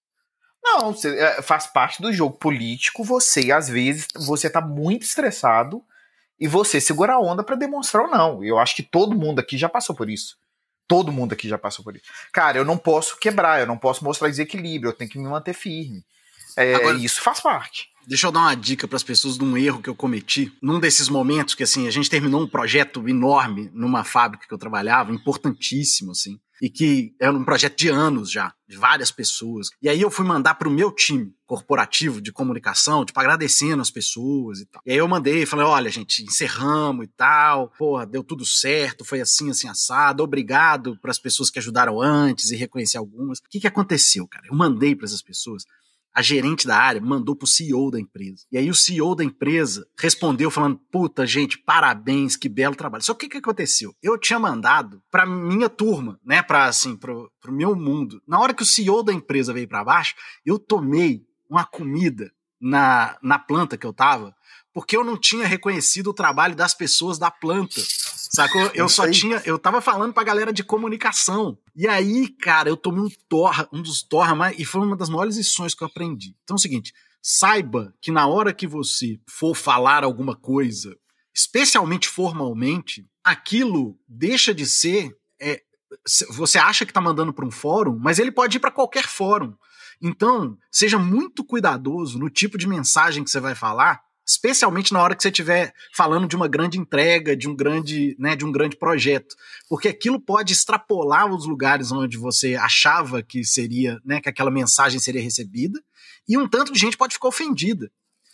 Não, você, é, faz parte do jogo político. Você, às vezes, você tá muito estressado e você segura a onda pra demonstrar ou não. Eu acho que todo mundo aqui já passou por isso. Todo mundo aqui já passou por isso. Cara, eu não posso quebrar, eu não posso mostrar desequilíbrio, eu tenho que me manter firme. É, Agora- isso faz parte. Deixa eu dar uma dica para as pessoas de um erro que eu cometi. Num desses momentos que, assim, a gente terminou um projeto enorme numa fábrica que eu trabalhava, importantíssimo, assim, e que era um projeto de anos já, de várias pessoas. E aí eu fui mandar pro meu time corporativo de comunicação, tipo, agradecendo as pessoas e tal. E aí eu mandei, falei, olha, gente, encerramos e tal, porra, deu tudo certo, foi assim, assim, assado, obrigado para as pessoas que ajudaram antes e reconhecer algumas. O que que aconteceu, cara? Eu mandei para essas pessoas, a gerente da área mandou pro C E O da empresa. E aí o C E O da empresa respondeu falando, puta, gente, parabéns, que belo trabalho. Só que o que aconteceu? Eu tinha mandado pra minha turma, né, pra, assim, pro, pro meu mundo. Na hora que o C E O da empresa veio pra baixo, eu tomei uma comida na, na planta que eu tava, porque eu não tinha reconhecido o trabalho das pessoas da planta. Sacou? Eu só tinha. Eu tava falando pra galera de comunicação. E aí, cara, eu tomei um torra, um dos torra mais. E foi uma das maiores lições que eu aprendi. Então é o seguinte: saiba que na hora que você for falar alguma coisa, especialmente formalmente, aquilo deixa de ser. É, você acha que tá mandando pra um fórum, mas ele pode ir pra qualquer fórum. Então, seja muito cuidadoso no tipo de mensagem que você vai falar, especialmente na hora que você estiver falando de uma grande entrega, de um grande, né, de um grande projeto, porque aquilo pode extrapolar os lugares onde você achava que seria, né, que aquela mensagem seria recebida, e um tanto de gente pode ficar ofendida.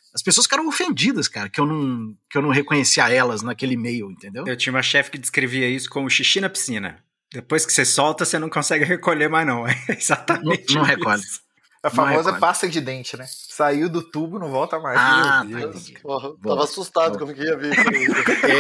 As pessoas ficaram ofendidas, cara, que eu não, que eu não reconhecia elas naquele e-mail, entendeu? Eu tinha uma chefe que descrevia isso como xixi na piscina. Depois que você solta, você não consegue recolher mais não. É exatamente Não, não isso. recolhe. A famosa recolhe. pasta de dente, né? Saiu do tubo, não volta mais. Ah, Meu tá, Deus. entendi. Porra, Boa. tava assustado Boa. como que ia ver isso aí.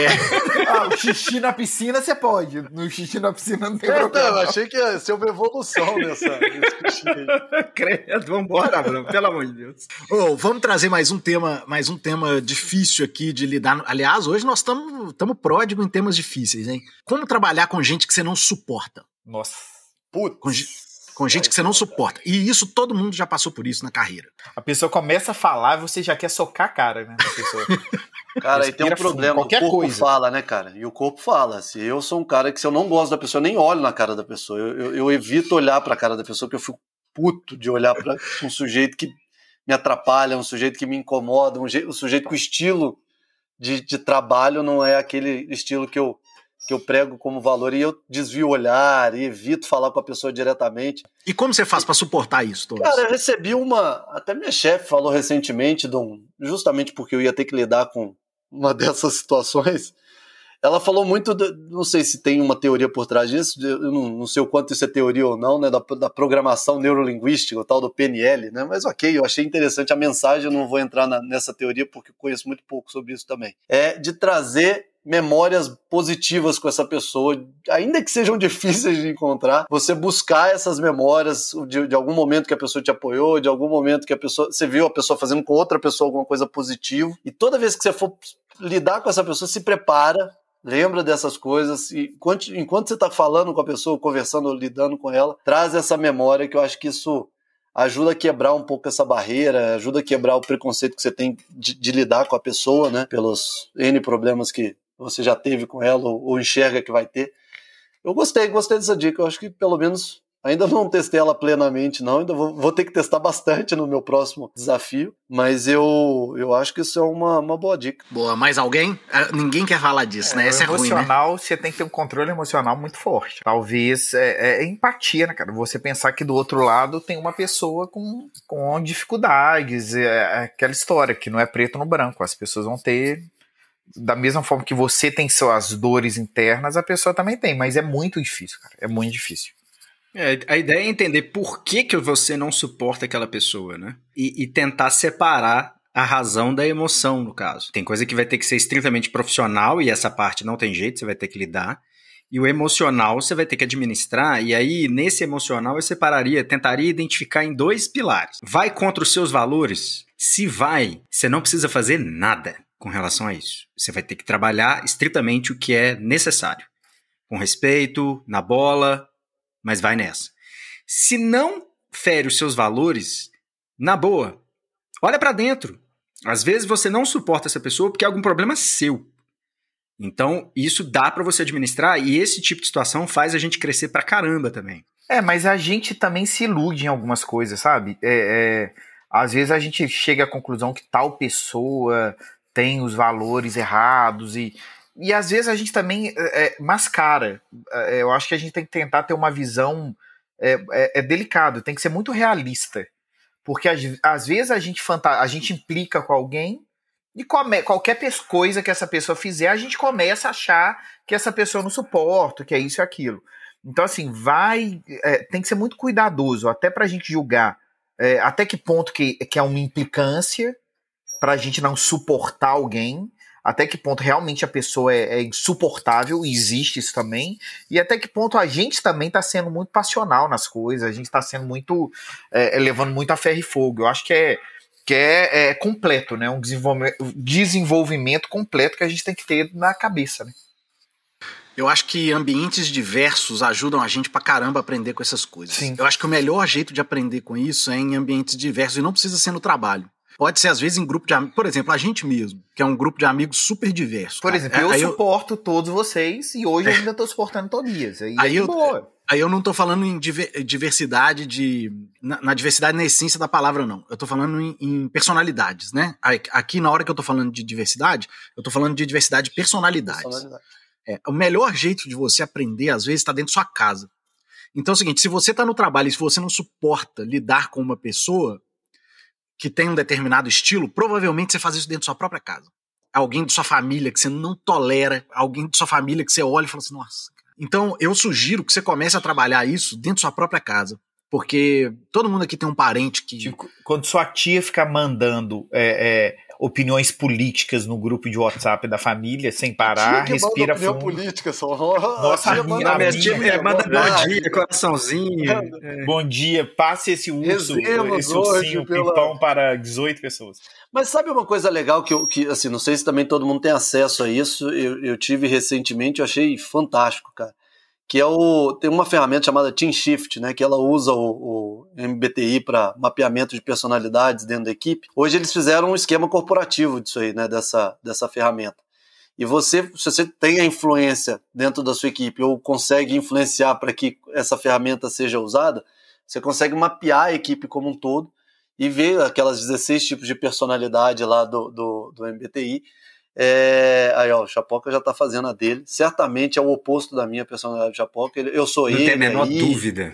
É, Ah, o xixi na piscina você pode. No xixi na piscina não tem É, não, problema. eu achei que ia ser uma evolução nessa, nesse xixi aí. Credo, vambora, Bruno, pelo amor de Deus. Ô, vamos trazer mais um tema, mais um tema difícil aqui de lidar. Aliás, hoje nós estamos pródigo em temas difíceis, hein? Como trabalhar com gente que você não suporta? Nossa. Com, Putz. ge- com gente que você não suporta. E isso, todo mundo já passou por isso na carreira. A pessoa começa a falar e você já quer socar a cara, né? Da pessoa. Cara, aí tem um Respira fundo, problema. qualquer o corpo coisa. fala, né, cara? E o corpo fala. Se eu sou um cara que, se eu não gosto da pessoa, eu nem olho na cara da pessoa. Eu, eu, eu evito olhar pra cara da pessoa, porque eu fico puto de olhar pra um sujeito que me atrapalha, um sujeito que me incomoda, um, je- um sujeito com estilo de, de trabalho não é aquele estilo que eu, que eu prego como valor. E eu desvio o olhar e evito falar com a pessoa diretamente. E como você faz pra suportar isso, Thomas? Cara, eu recebi uma. Até minha chefe falou recentemente, de um, justamente porque eu ia ter que lidar com uma dessas situações. Ela falou muito, de, não sei se tem uma teoria por trás disso, de- eu não, não sei o quanto isso é teoria ou não, né, da, da programação neurolinguística, o tal do P N L, né, mas ok, eu achei interessante a mensagem, eu não vou entrar na- nessa teoria porque eu conheço muito pouco sobre isso também. É de trazer memórias positivas com essa pessoa, ainda que sejam difíceis de encontrar, você buscar essas memórias de, de algum momento que a pessoa te apoiou, de algum momento que a pessoa, você viu a pessoa fazendo com outra pessoa alguma coisa positiva, e toda vez que você for lidar com essa pessoa, se prepara, lembra dessas coisas, e enquanto, enquanto você está falando com a pessoa, conversando, lidando com ela, traz essa memória, que eu acho que isso ajuda a quebrar um pouco essa barreira, ajuda a quebrar o preconceito que você tem de, de lidar com a pessoa, né, pelos N problemas que você já teve com ela ou, ou enxerga que vai ter. Eu gostei, gostei dessa dica, eu acho que pelo menos ainda não testei ela plenamente não, ainda vou, vou ter que testar bastante no meu próximo desafio, mas eu, eu acho que isso é uma, uma boa dica. Boa, mais alguém? Ah, ninguém quer falar disso, né? Essa é o ruim, né? emocional, você tem que ter um controle emocional muito forte. Talvez é, é empatia, né, cara? Você pensar que do outro lado tem uma pessoa com, com dificuldades, é, é aquela história que não é preto no branco. As pessoas vão ter, da mesma forma que você tem suas dores internas, a pessoa também tem, mas é muito difícil, cara. É muito difícil. É, a ideia é entender por que, que você não suporta aquela pessoa, né? E, e tentar separar a razão da emoção, no caso. Tem coisa que vai ter que ser estritamente profissional, e essa parte não tem jeito, você vai ter que lidar. E o emocional você vai ter que administrar, e aí, nesse emocional, eu separaria, tentaria identificar em dois pilares. Vai contra os seus valores? Se vai, você não precisa fazer nada com relação a isso. Você vai ter que trabalhar estritamente o que é necessário. Com respeito, na bola, mas vai nessa. Se não fere os seus valores, na boa, olha pra dentro. Às vezes você não suporta essa pessoa porque é algum problema seu. Então, isso dá pra você administrar, e esse tipo de situação faz a gente crescer pra caramba também. É, mas a gente também se ilude em algumas coisas, sabe? É, é, às vezes a gente chega à conclusão que tal pessoa tem os valores errados e, e às vezes a gente também é, mascara. É, eu acho que a gente tem que tentar ter uma visão é, é, é delicado, tem que ser muito realista. Porque às, às vezes a gente, fanta- a gente implica com alguém e come- qualquer pes- coisa que essa pessoa fizer, a gente começa a achar que essa pessoa não suporta, que é isso e aquilo. Então, assim, vai. É, tem que ser muito cuidadoso, até pra gente julgar é, até que ponto que, que é uma implicância pra gente não suportar alguém, até que ponto realmente a pessoa é, é insuportável, e existe isso também, e até que ponto a gente também tá sendo muito passional nas coisas, a gente tá sendo muito. É, levando muito a ferro e fogo. Eu acho que é. que é, é completo, né? Um desenvolvimento, desenvolvimento completo que a gente tem que ter na cabeça, né? Eu acho que ambientes diversos ajudam a gente pra caramba a aprender com essas coisas. Sim. Eu acho que o melhor jeito de aprender com isso é em ambientes diversos, e não precisa ser no trabalho. Pode ser, às vezes, em grupo de amigos. Por exemplo, a gente mesmo, que é um grupo de amigos super diverso. Por cara. exemplo, eu Aí suporto todos vocês e hoje eu ainda tô suportando Tobias. Aí, Aí é eu- boa. Aí eu não tô falando em diver- diversidade de. Na, na diversidade na essência da palavra, não. Eu tô falando em, em personalidades, né? Aí, aqui, na hora que eu tô falando de diversidade, eu tô falando de diversidade de personalidades. Personalidade. É, o melhor jeito de você aprender, às vezes, está dentro da sua casa. Então é o seguinte: se você tá no trabalho e se você não suporta lidar com uma pessoa, que tem um determinado estilo, provavelmente você faz isso dentro da sua própria casa. Alguém de sua família que você não tolera, alguém de sua família que você olha e fala assim, nossa. Então, eu sugiro que você comece a trabalhar isso dentro da sua própria casa. Porque todo mundo aqui tem um parente que... Tipo, quando sua tia fica mandando é, é, opiniões políticas no grupo de WhatsApp da família, sem parar, tia que respira manda fundo. política, só. Nossa, tia a minha, manda- a minha minha, tia é, manda bom verdade. dia, coraçãozinho. É. Bom dia, passe esse urso, Rezemos esse hoje ursinho pela- pipão para dezoito pessoas. Mas sabe uma coisa legal que, eu, que assim, não sei se também todo mundo tem acesso a isso, eu, eu tive recentemente, eu achei fantástico, cara, que é o, tem uma ferramenta chamada Team Shift, né, que ela usa o, o M B T I para mapeamento de personalidades dentro da equipe. Hoje eles fizeram um esquema corporativo disso aí, né, dessa, dessa ferramenta. E você, se você tem a influência dentro da sua equipe ou consegue influenciar para que essa ferramenta seja usada, você consegue mapear a equipe como um todo e ver aquelas dezesseis tipos de personalidade lá do, do, do M B T I. É, aí, ó, o Chapoca já tá fazendo a dele. Certamente é o oposto da minha personalidade do Chapoca. Ele- Eu sou Não ele. tem a menor aí. dúvida.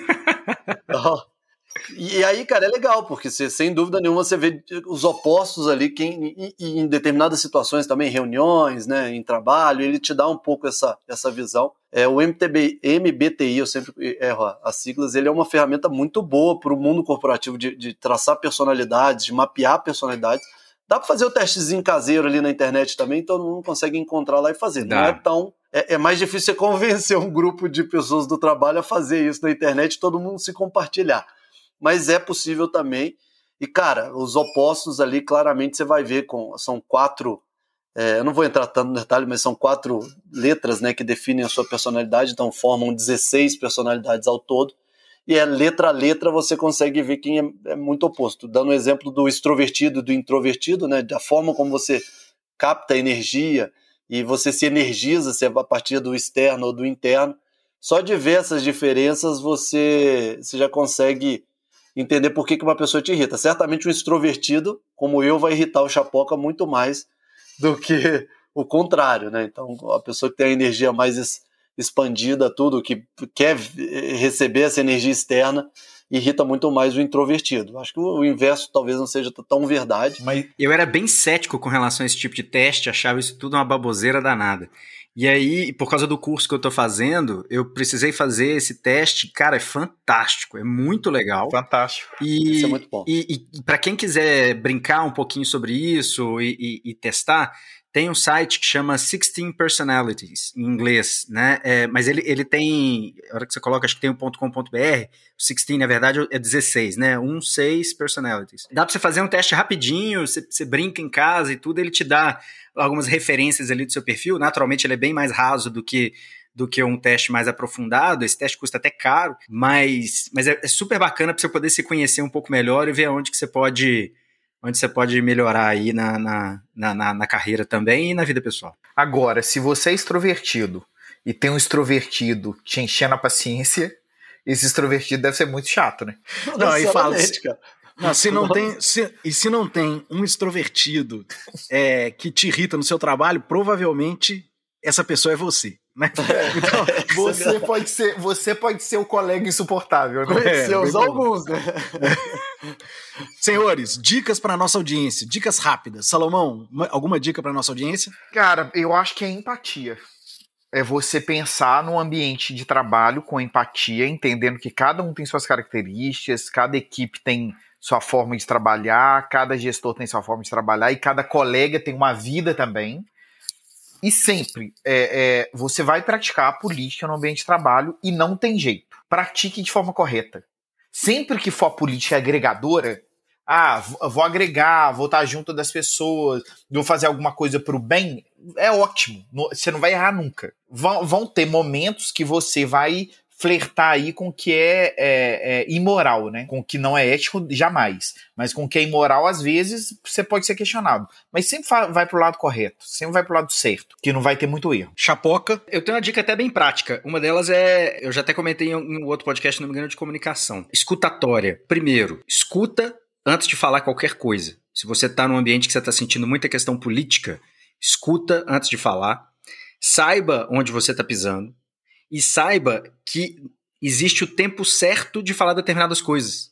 Ó, E, e aí, cara, é legal, porque você, sem dúvida nenhuma você vê os opostos ali, quem, e, e em determinadas situações também, reuniões, né, em trabalho, ele te dá um pouco essa, essa visão. É, o M T B, M B T I, eu sempre erro as siglas, ele é uma ferramenta muito boa para o mundo corporativo de, de traçar personalidades, de mapear personalidades. Dá para fazer o testezinho caseiro ali na internet também, todo mundo consegue encontrar lá e fazer. Não Dá. é tão... É, é mais difícil você convencer um grupo de pessoas do trabalho a fazer isso na internet, todo mundo se compartilhar. Mas é possível também. E, cara, os opostos ali, claramente você vai ver, com, são quatro... É, eu não vou entrar tanto no detalhe, mas são quatro letras, né, que definem a sua personalidade, então formam dezesseis personalidades ao todo. E é letra a letra você consegue ver quem é, é muito oposto. Dando o exemplo do extrovertido e do introvertido, né, da forma como você capta energia e você se energiza, se é a partir do externo ou do interno. Só de ver essas diferenças você, você já consegue entender por que, que uma pessoa te irrita. Certamente um extrovertido, como eu, vai irritar o Chapoca muito mais do que o contrário, né? Então, a pessoa que tem a energia mais es- expandida, tudo, que quer receber essa energia externa, irrita muito mais o introvertido. Acho que o inverso talvez não seja tão verdade. Mas Eu era bem cético com relação a esse tipo de teste, achava isso tudo uma baboseira danada. E aí, por causa do curso que eu tô fazendo, eu precisei fazer esse teste. Cara, é fantástico, é muito legal. fantástico. E, Isso é muito bom. E, e para quem quiser brincar um pouquinho sobre isso e, e, e testar, tem um site que chama sixteen Personalities, em inglês, né? É, mas ele, ele tem, a hora que você coloca, acho que tem o .com.br, o sixteen, na verdade, é dezesseis, né? Um, seis personalities. Dá pra você fazer um teste rapidinho, você, você brinca em casa e tudo, ele te dá algumas referências ali do seu perfil. Naturalmente, ele é bem mais raso do que do que um teste mais aprofundado. Esse teste custa até caro, mas, mas é, é super bacana para você poder se conhecer um pouco melhor e ver onde que você pode, onde você pode melhorar aí na, na, na, na carreira também e na vida pessoal. Agora, se você é extrovertido e tem um extrovertido te enchendo a paciência, esse extrovertido deve ser muito chato, né? Não, aí fala, Necessariamente, cara. Não, se não tem, se, e se não tem um extrovertido é, que te irrita no seu trabalho, provavelmente essa pessoa é você. Né? Então, Você pode ser, você pode ser o colega insuportável, né? Conhecemos bem alguns, né? senhores, dicas para nossa audiência, dicas rápidas. Salomão, uma- alguma dica para nossa audiência? Cara, eu acho que é empatia. É você pensar num ambiente de trabalho com empatia, entendendo que cada um tem suas características, cada equipe tem sua forma de trabalhar, cada gestor tem sua forma de trabalhar e cada colega tem uma vida também. E sempre é, é, você vai praticar a política no ambiente de trabalho e não tem jeito. Pratique de forma correta. Sempre que for a política agregadora, ah, vou agregar, vou estar junto das pessoas, vou fazer alguma coisa pro bem, é ótimo. Você não vai errar nunca. Vão, vão ter momentos que você vai flertar aí com o que é, é, é imoral, né? Com o que não é ético, jamais. Mas com o que é imoral, às vezes, você pode ser questionado. Mas sempre vai pro lado correto, sempre vai pro lado certo, que não vai ter muito erro. Chapoca. Eu tenho uma dica até bem prática. Uma delas é, eu já até comentei em um outro podcast, não me engano, de comunicação. Escutatória. Primeiro, escuta antes de falar qualquer coisa. Se você está num ambiente que você está sentindo muita questão política, escuta antes de falar. Saiba onde você está pisando. E saiba que existe o tempo certo de falar determinadas coisas.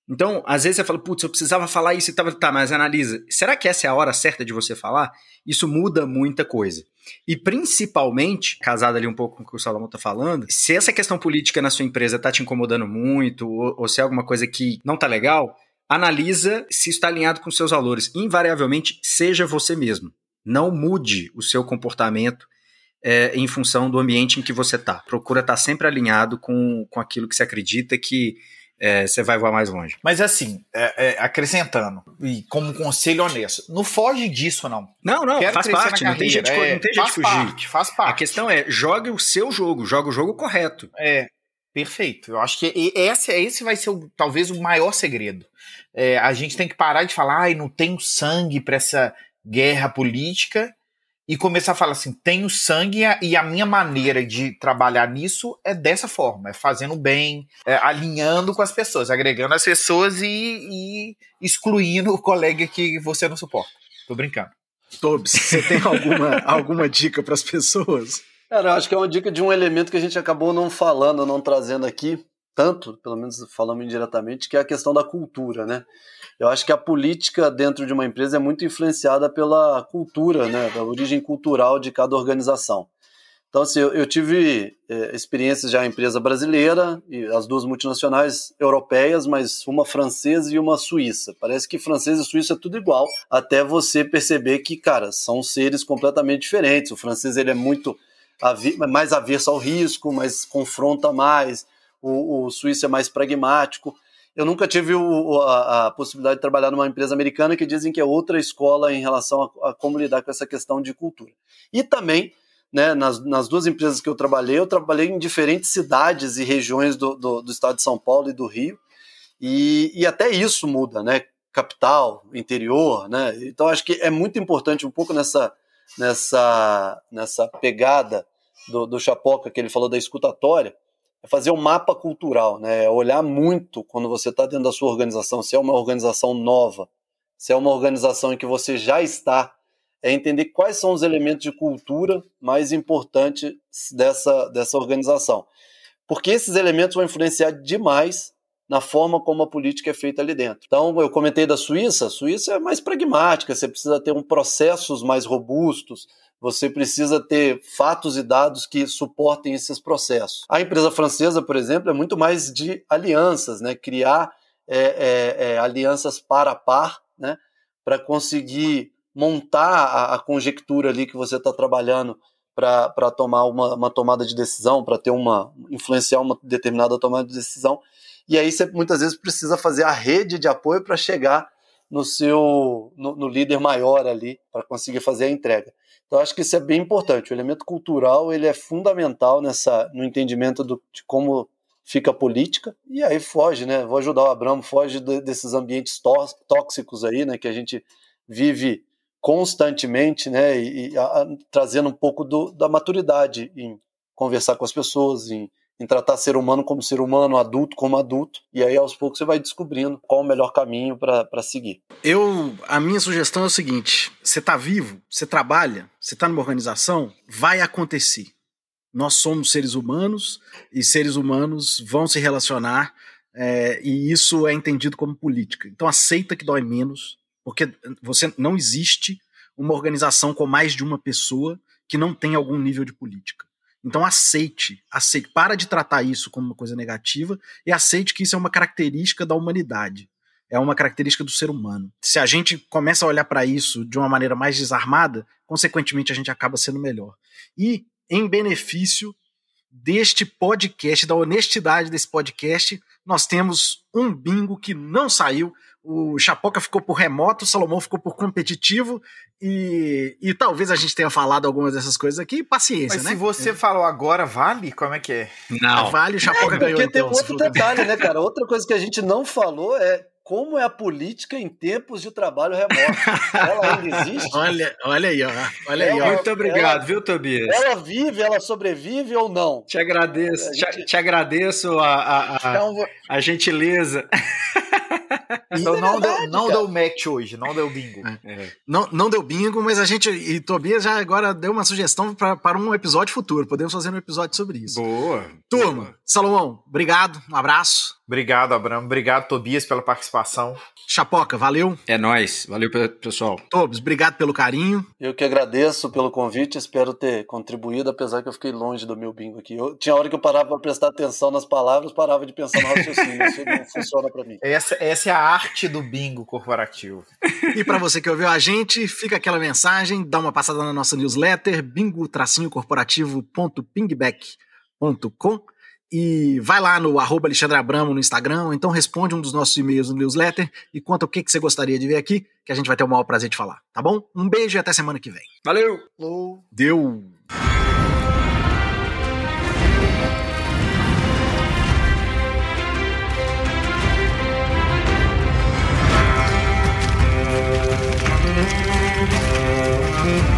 Então, às vezes você fala, putz, eu precisava falar isso e tava, tá, mas analisa, será que essa é a hora certa de você falar? Isso muda muita coisa. E principalmente, casado ali um pouco com o que o Salomão tá falando, se essa questão política na sua empresa tá te incomodando muito, ou, ou se é alguma coisa que não tá legal, analisa se está alinhado com seus valores. Invariavelmente, seja você mesmo. Não mude o seu comportamento é, em função do ambiente em que você tá. Procura estar sempre alinhado com, com aquilo que você acredita que É, você vai voar mais longe. Mas assim, é, é, acrescentando, e como conselho honesto, não foge disso, não. Não, não, Quero faz parte, não tem jeito de, é, não tem jeito de fugir. Parte, faz parte. A questão é, jogue o seu jogo, joga o jogo correto. É, perfeito. Eu acho que esse, esse vai ser o, talvez o maior segredo. É, a gente tem que parar de falar, ai, não tenho sangue para essa guerra política, e começar a falar assim, tenho sangue e a minha maneira de trabalhar nisso é dessa forma, é fazendo bem, é alinhando com as pessoas, agregando as pessoas e, e excluindo o colega que você não suporta. Tô brincando. Tobes, você tem alguma, alguma dica para as pessoas? Cara, eu acho que é uma dica de um elemento que a gente acabou não falando, não trazendo aqui, tanto, pelo menos falando indiretamente, que é a questão da cultura, né? Eu acho que a política dentro de uma empresa é muito influenciada pela cultura, né, da origem cultural de cada organização. Então, assim, eu, eu tive é, experiências já em empresa brasileira, e as duas multinacionais europeias, mas uma francesa e uma suíça. Parece que francês e suíça é tudo igual, até você perceber que, cara, são seres completamente diferentes. O francês ele é muito mais averso ao risco, mas confronta mais. O, o suíço é mais pragmático. Eu nunca tive o, a, a possibilidade de trabalhar numa empresa americana que dizem que é outra escola em relação a, a como lidar com essa questão de cultura. E também, né, nas, nas duas empresas que eu trabalhei, eu trabalhei em diferentes cidades e regiões do, do, do estado de São Paulo e do Rio, e, e até isso muda, né? Capital, interior, né? Então acho que é muito importante um pouco nessa, nessa, nessa pegada do, do Chapoca, que ele falou da escutatória, é fazer um mapa cultural, né? É olhar muito quando você está dentro da sua organização, se é uma organização nova, se é uma organização em que você já está, é entender quais são os elementos de cultura mais importantes dessa, dessa organização. Porque esses elementos vão influenciar demais na forma como a política é feita ali dentro. Então, eu comentei da Suíça, a Suíça é mais pragmática, você precisa ter um processos mais robustos, você precisa ter fatos e dados que suportem esses processos. A empresa francesa, por exemplo, é muito mais de alianças, né? Criar é, é, é, alianças par a par, né? Para conseguir montar a, a conjectura ali que você está trabalhando para tomar uma, uma tomada de decisão, para ter uma influenciar uma determinada tomada de decisão. E aí você muitas vezes precisa fazer a rede de apoio para chegar no seu no, no líder maior ali, para conseguir fazer a entrega. Então, acho que isso é bem importante. O elemento cultural ele é fundamental nessa, no entendimento do, de como fica a política. E aí foge, né? Vou ajudar o Abramo, foge de, desses ambientes tó, tóxicos aí, né? Que a gente vive constantemente, né? E, e a, trazendo um pouco do, da maturidade em conversar com as pessoas, em, em tratar ser humano como ser humano, adulto como adulto. E aí, aos poucos, você vai descobrindo qual o melhor caminho para seguir. Eu, a minha sugestão é o seguinte: você está vivo, você trabalha, você está numa organização, vai acontecer. Nós somos seres humanos e seres humanos vão se relacionar é, e isso é entendido como política. Então aceita que dói menos, porque você não existe uma organização com mais de uma pessoa que não tem algum nível de política. Então aceite, aceite, para de tratar isso como uma coisa negativa e aceite que isso é uma característica da humanidade, é uma característica do ser humano. Se a gente começa a olhar para isso de uma maneira mais desarmada, consequentemente a gente acaba sendo melhor. E em benefício deste podcast, da honestidade desse podcast, nós temos um bingo que não saiu. O Chapoca ficou por remoto, o Salomão ficou por competitivo e, e talvez a gente tenha falado algumas dessas coisas aqui. Paciência, Mas né? se você é. falou agora, vale? Como é que é? Não. Vale, o Chapoca é, ganhou. Porque então, tem outro detalhe, né, cara? Outra coisa que a gente não falou é como é a política em tempos de trabalho remoto. Ela ainda existe? Olha, olha aí, ó. Olha ela, aí, ó. Muito obrigado, ela, viu, Tobias? Ela vive, ela sobrevive ou não? Te agradeço, gente... te, te agradeço a, a, a, então, vou... a gentileza. Então não, verdade, deu, não deu match hoje, não deu bingo. É. Não, não deu bingo, mas a gente, e Tobias já agora deu uma sugestão pra, para um episódio futuro. Podemos fazer um episódio sobre isso. Boa. Turma, Salomão, obrigado, um abraço. Obrigado, Abramo. Obrigado, Tobias, pela participação. Chapoca, valeu. É nóis. Valeu, pessoal. Tobes, obrigado pelo carinho. Eu que agradeço pelo convite, espero ter contribuído, apesar que eu fiquei longe do meu bingo aqui. Eu, tinha hora que eu parava para prestar atenção nas palavras, parava de pensar no raciocínio. Isso não funciona para mim. Essa, essa é a arte do bingo corporativo. E para você que ouviu a gente, fica aquela mensagem, dá uma passada na nossa newsletter, bingo tracinho corporativo ponto pingback ponto com. E vai lá no arroba Alexandre Abramo no Instagram, ou então responde um dos nossos e-mails no newsletter e conta o que, que você gostaria de ver aqui, que a gente vai ter o maior prazer de falar, tá bom? Um beijo e até semana que vem. Valeu! Deu! Thank you.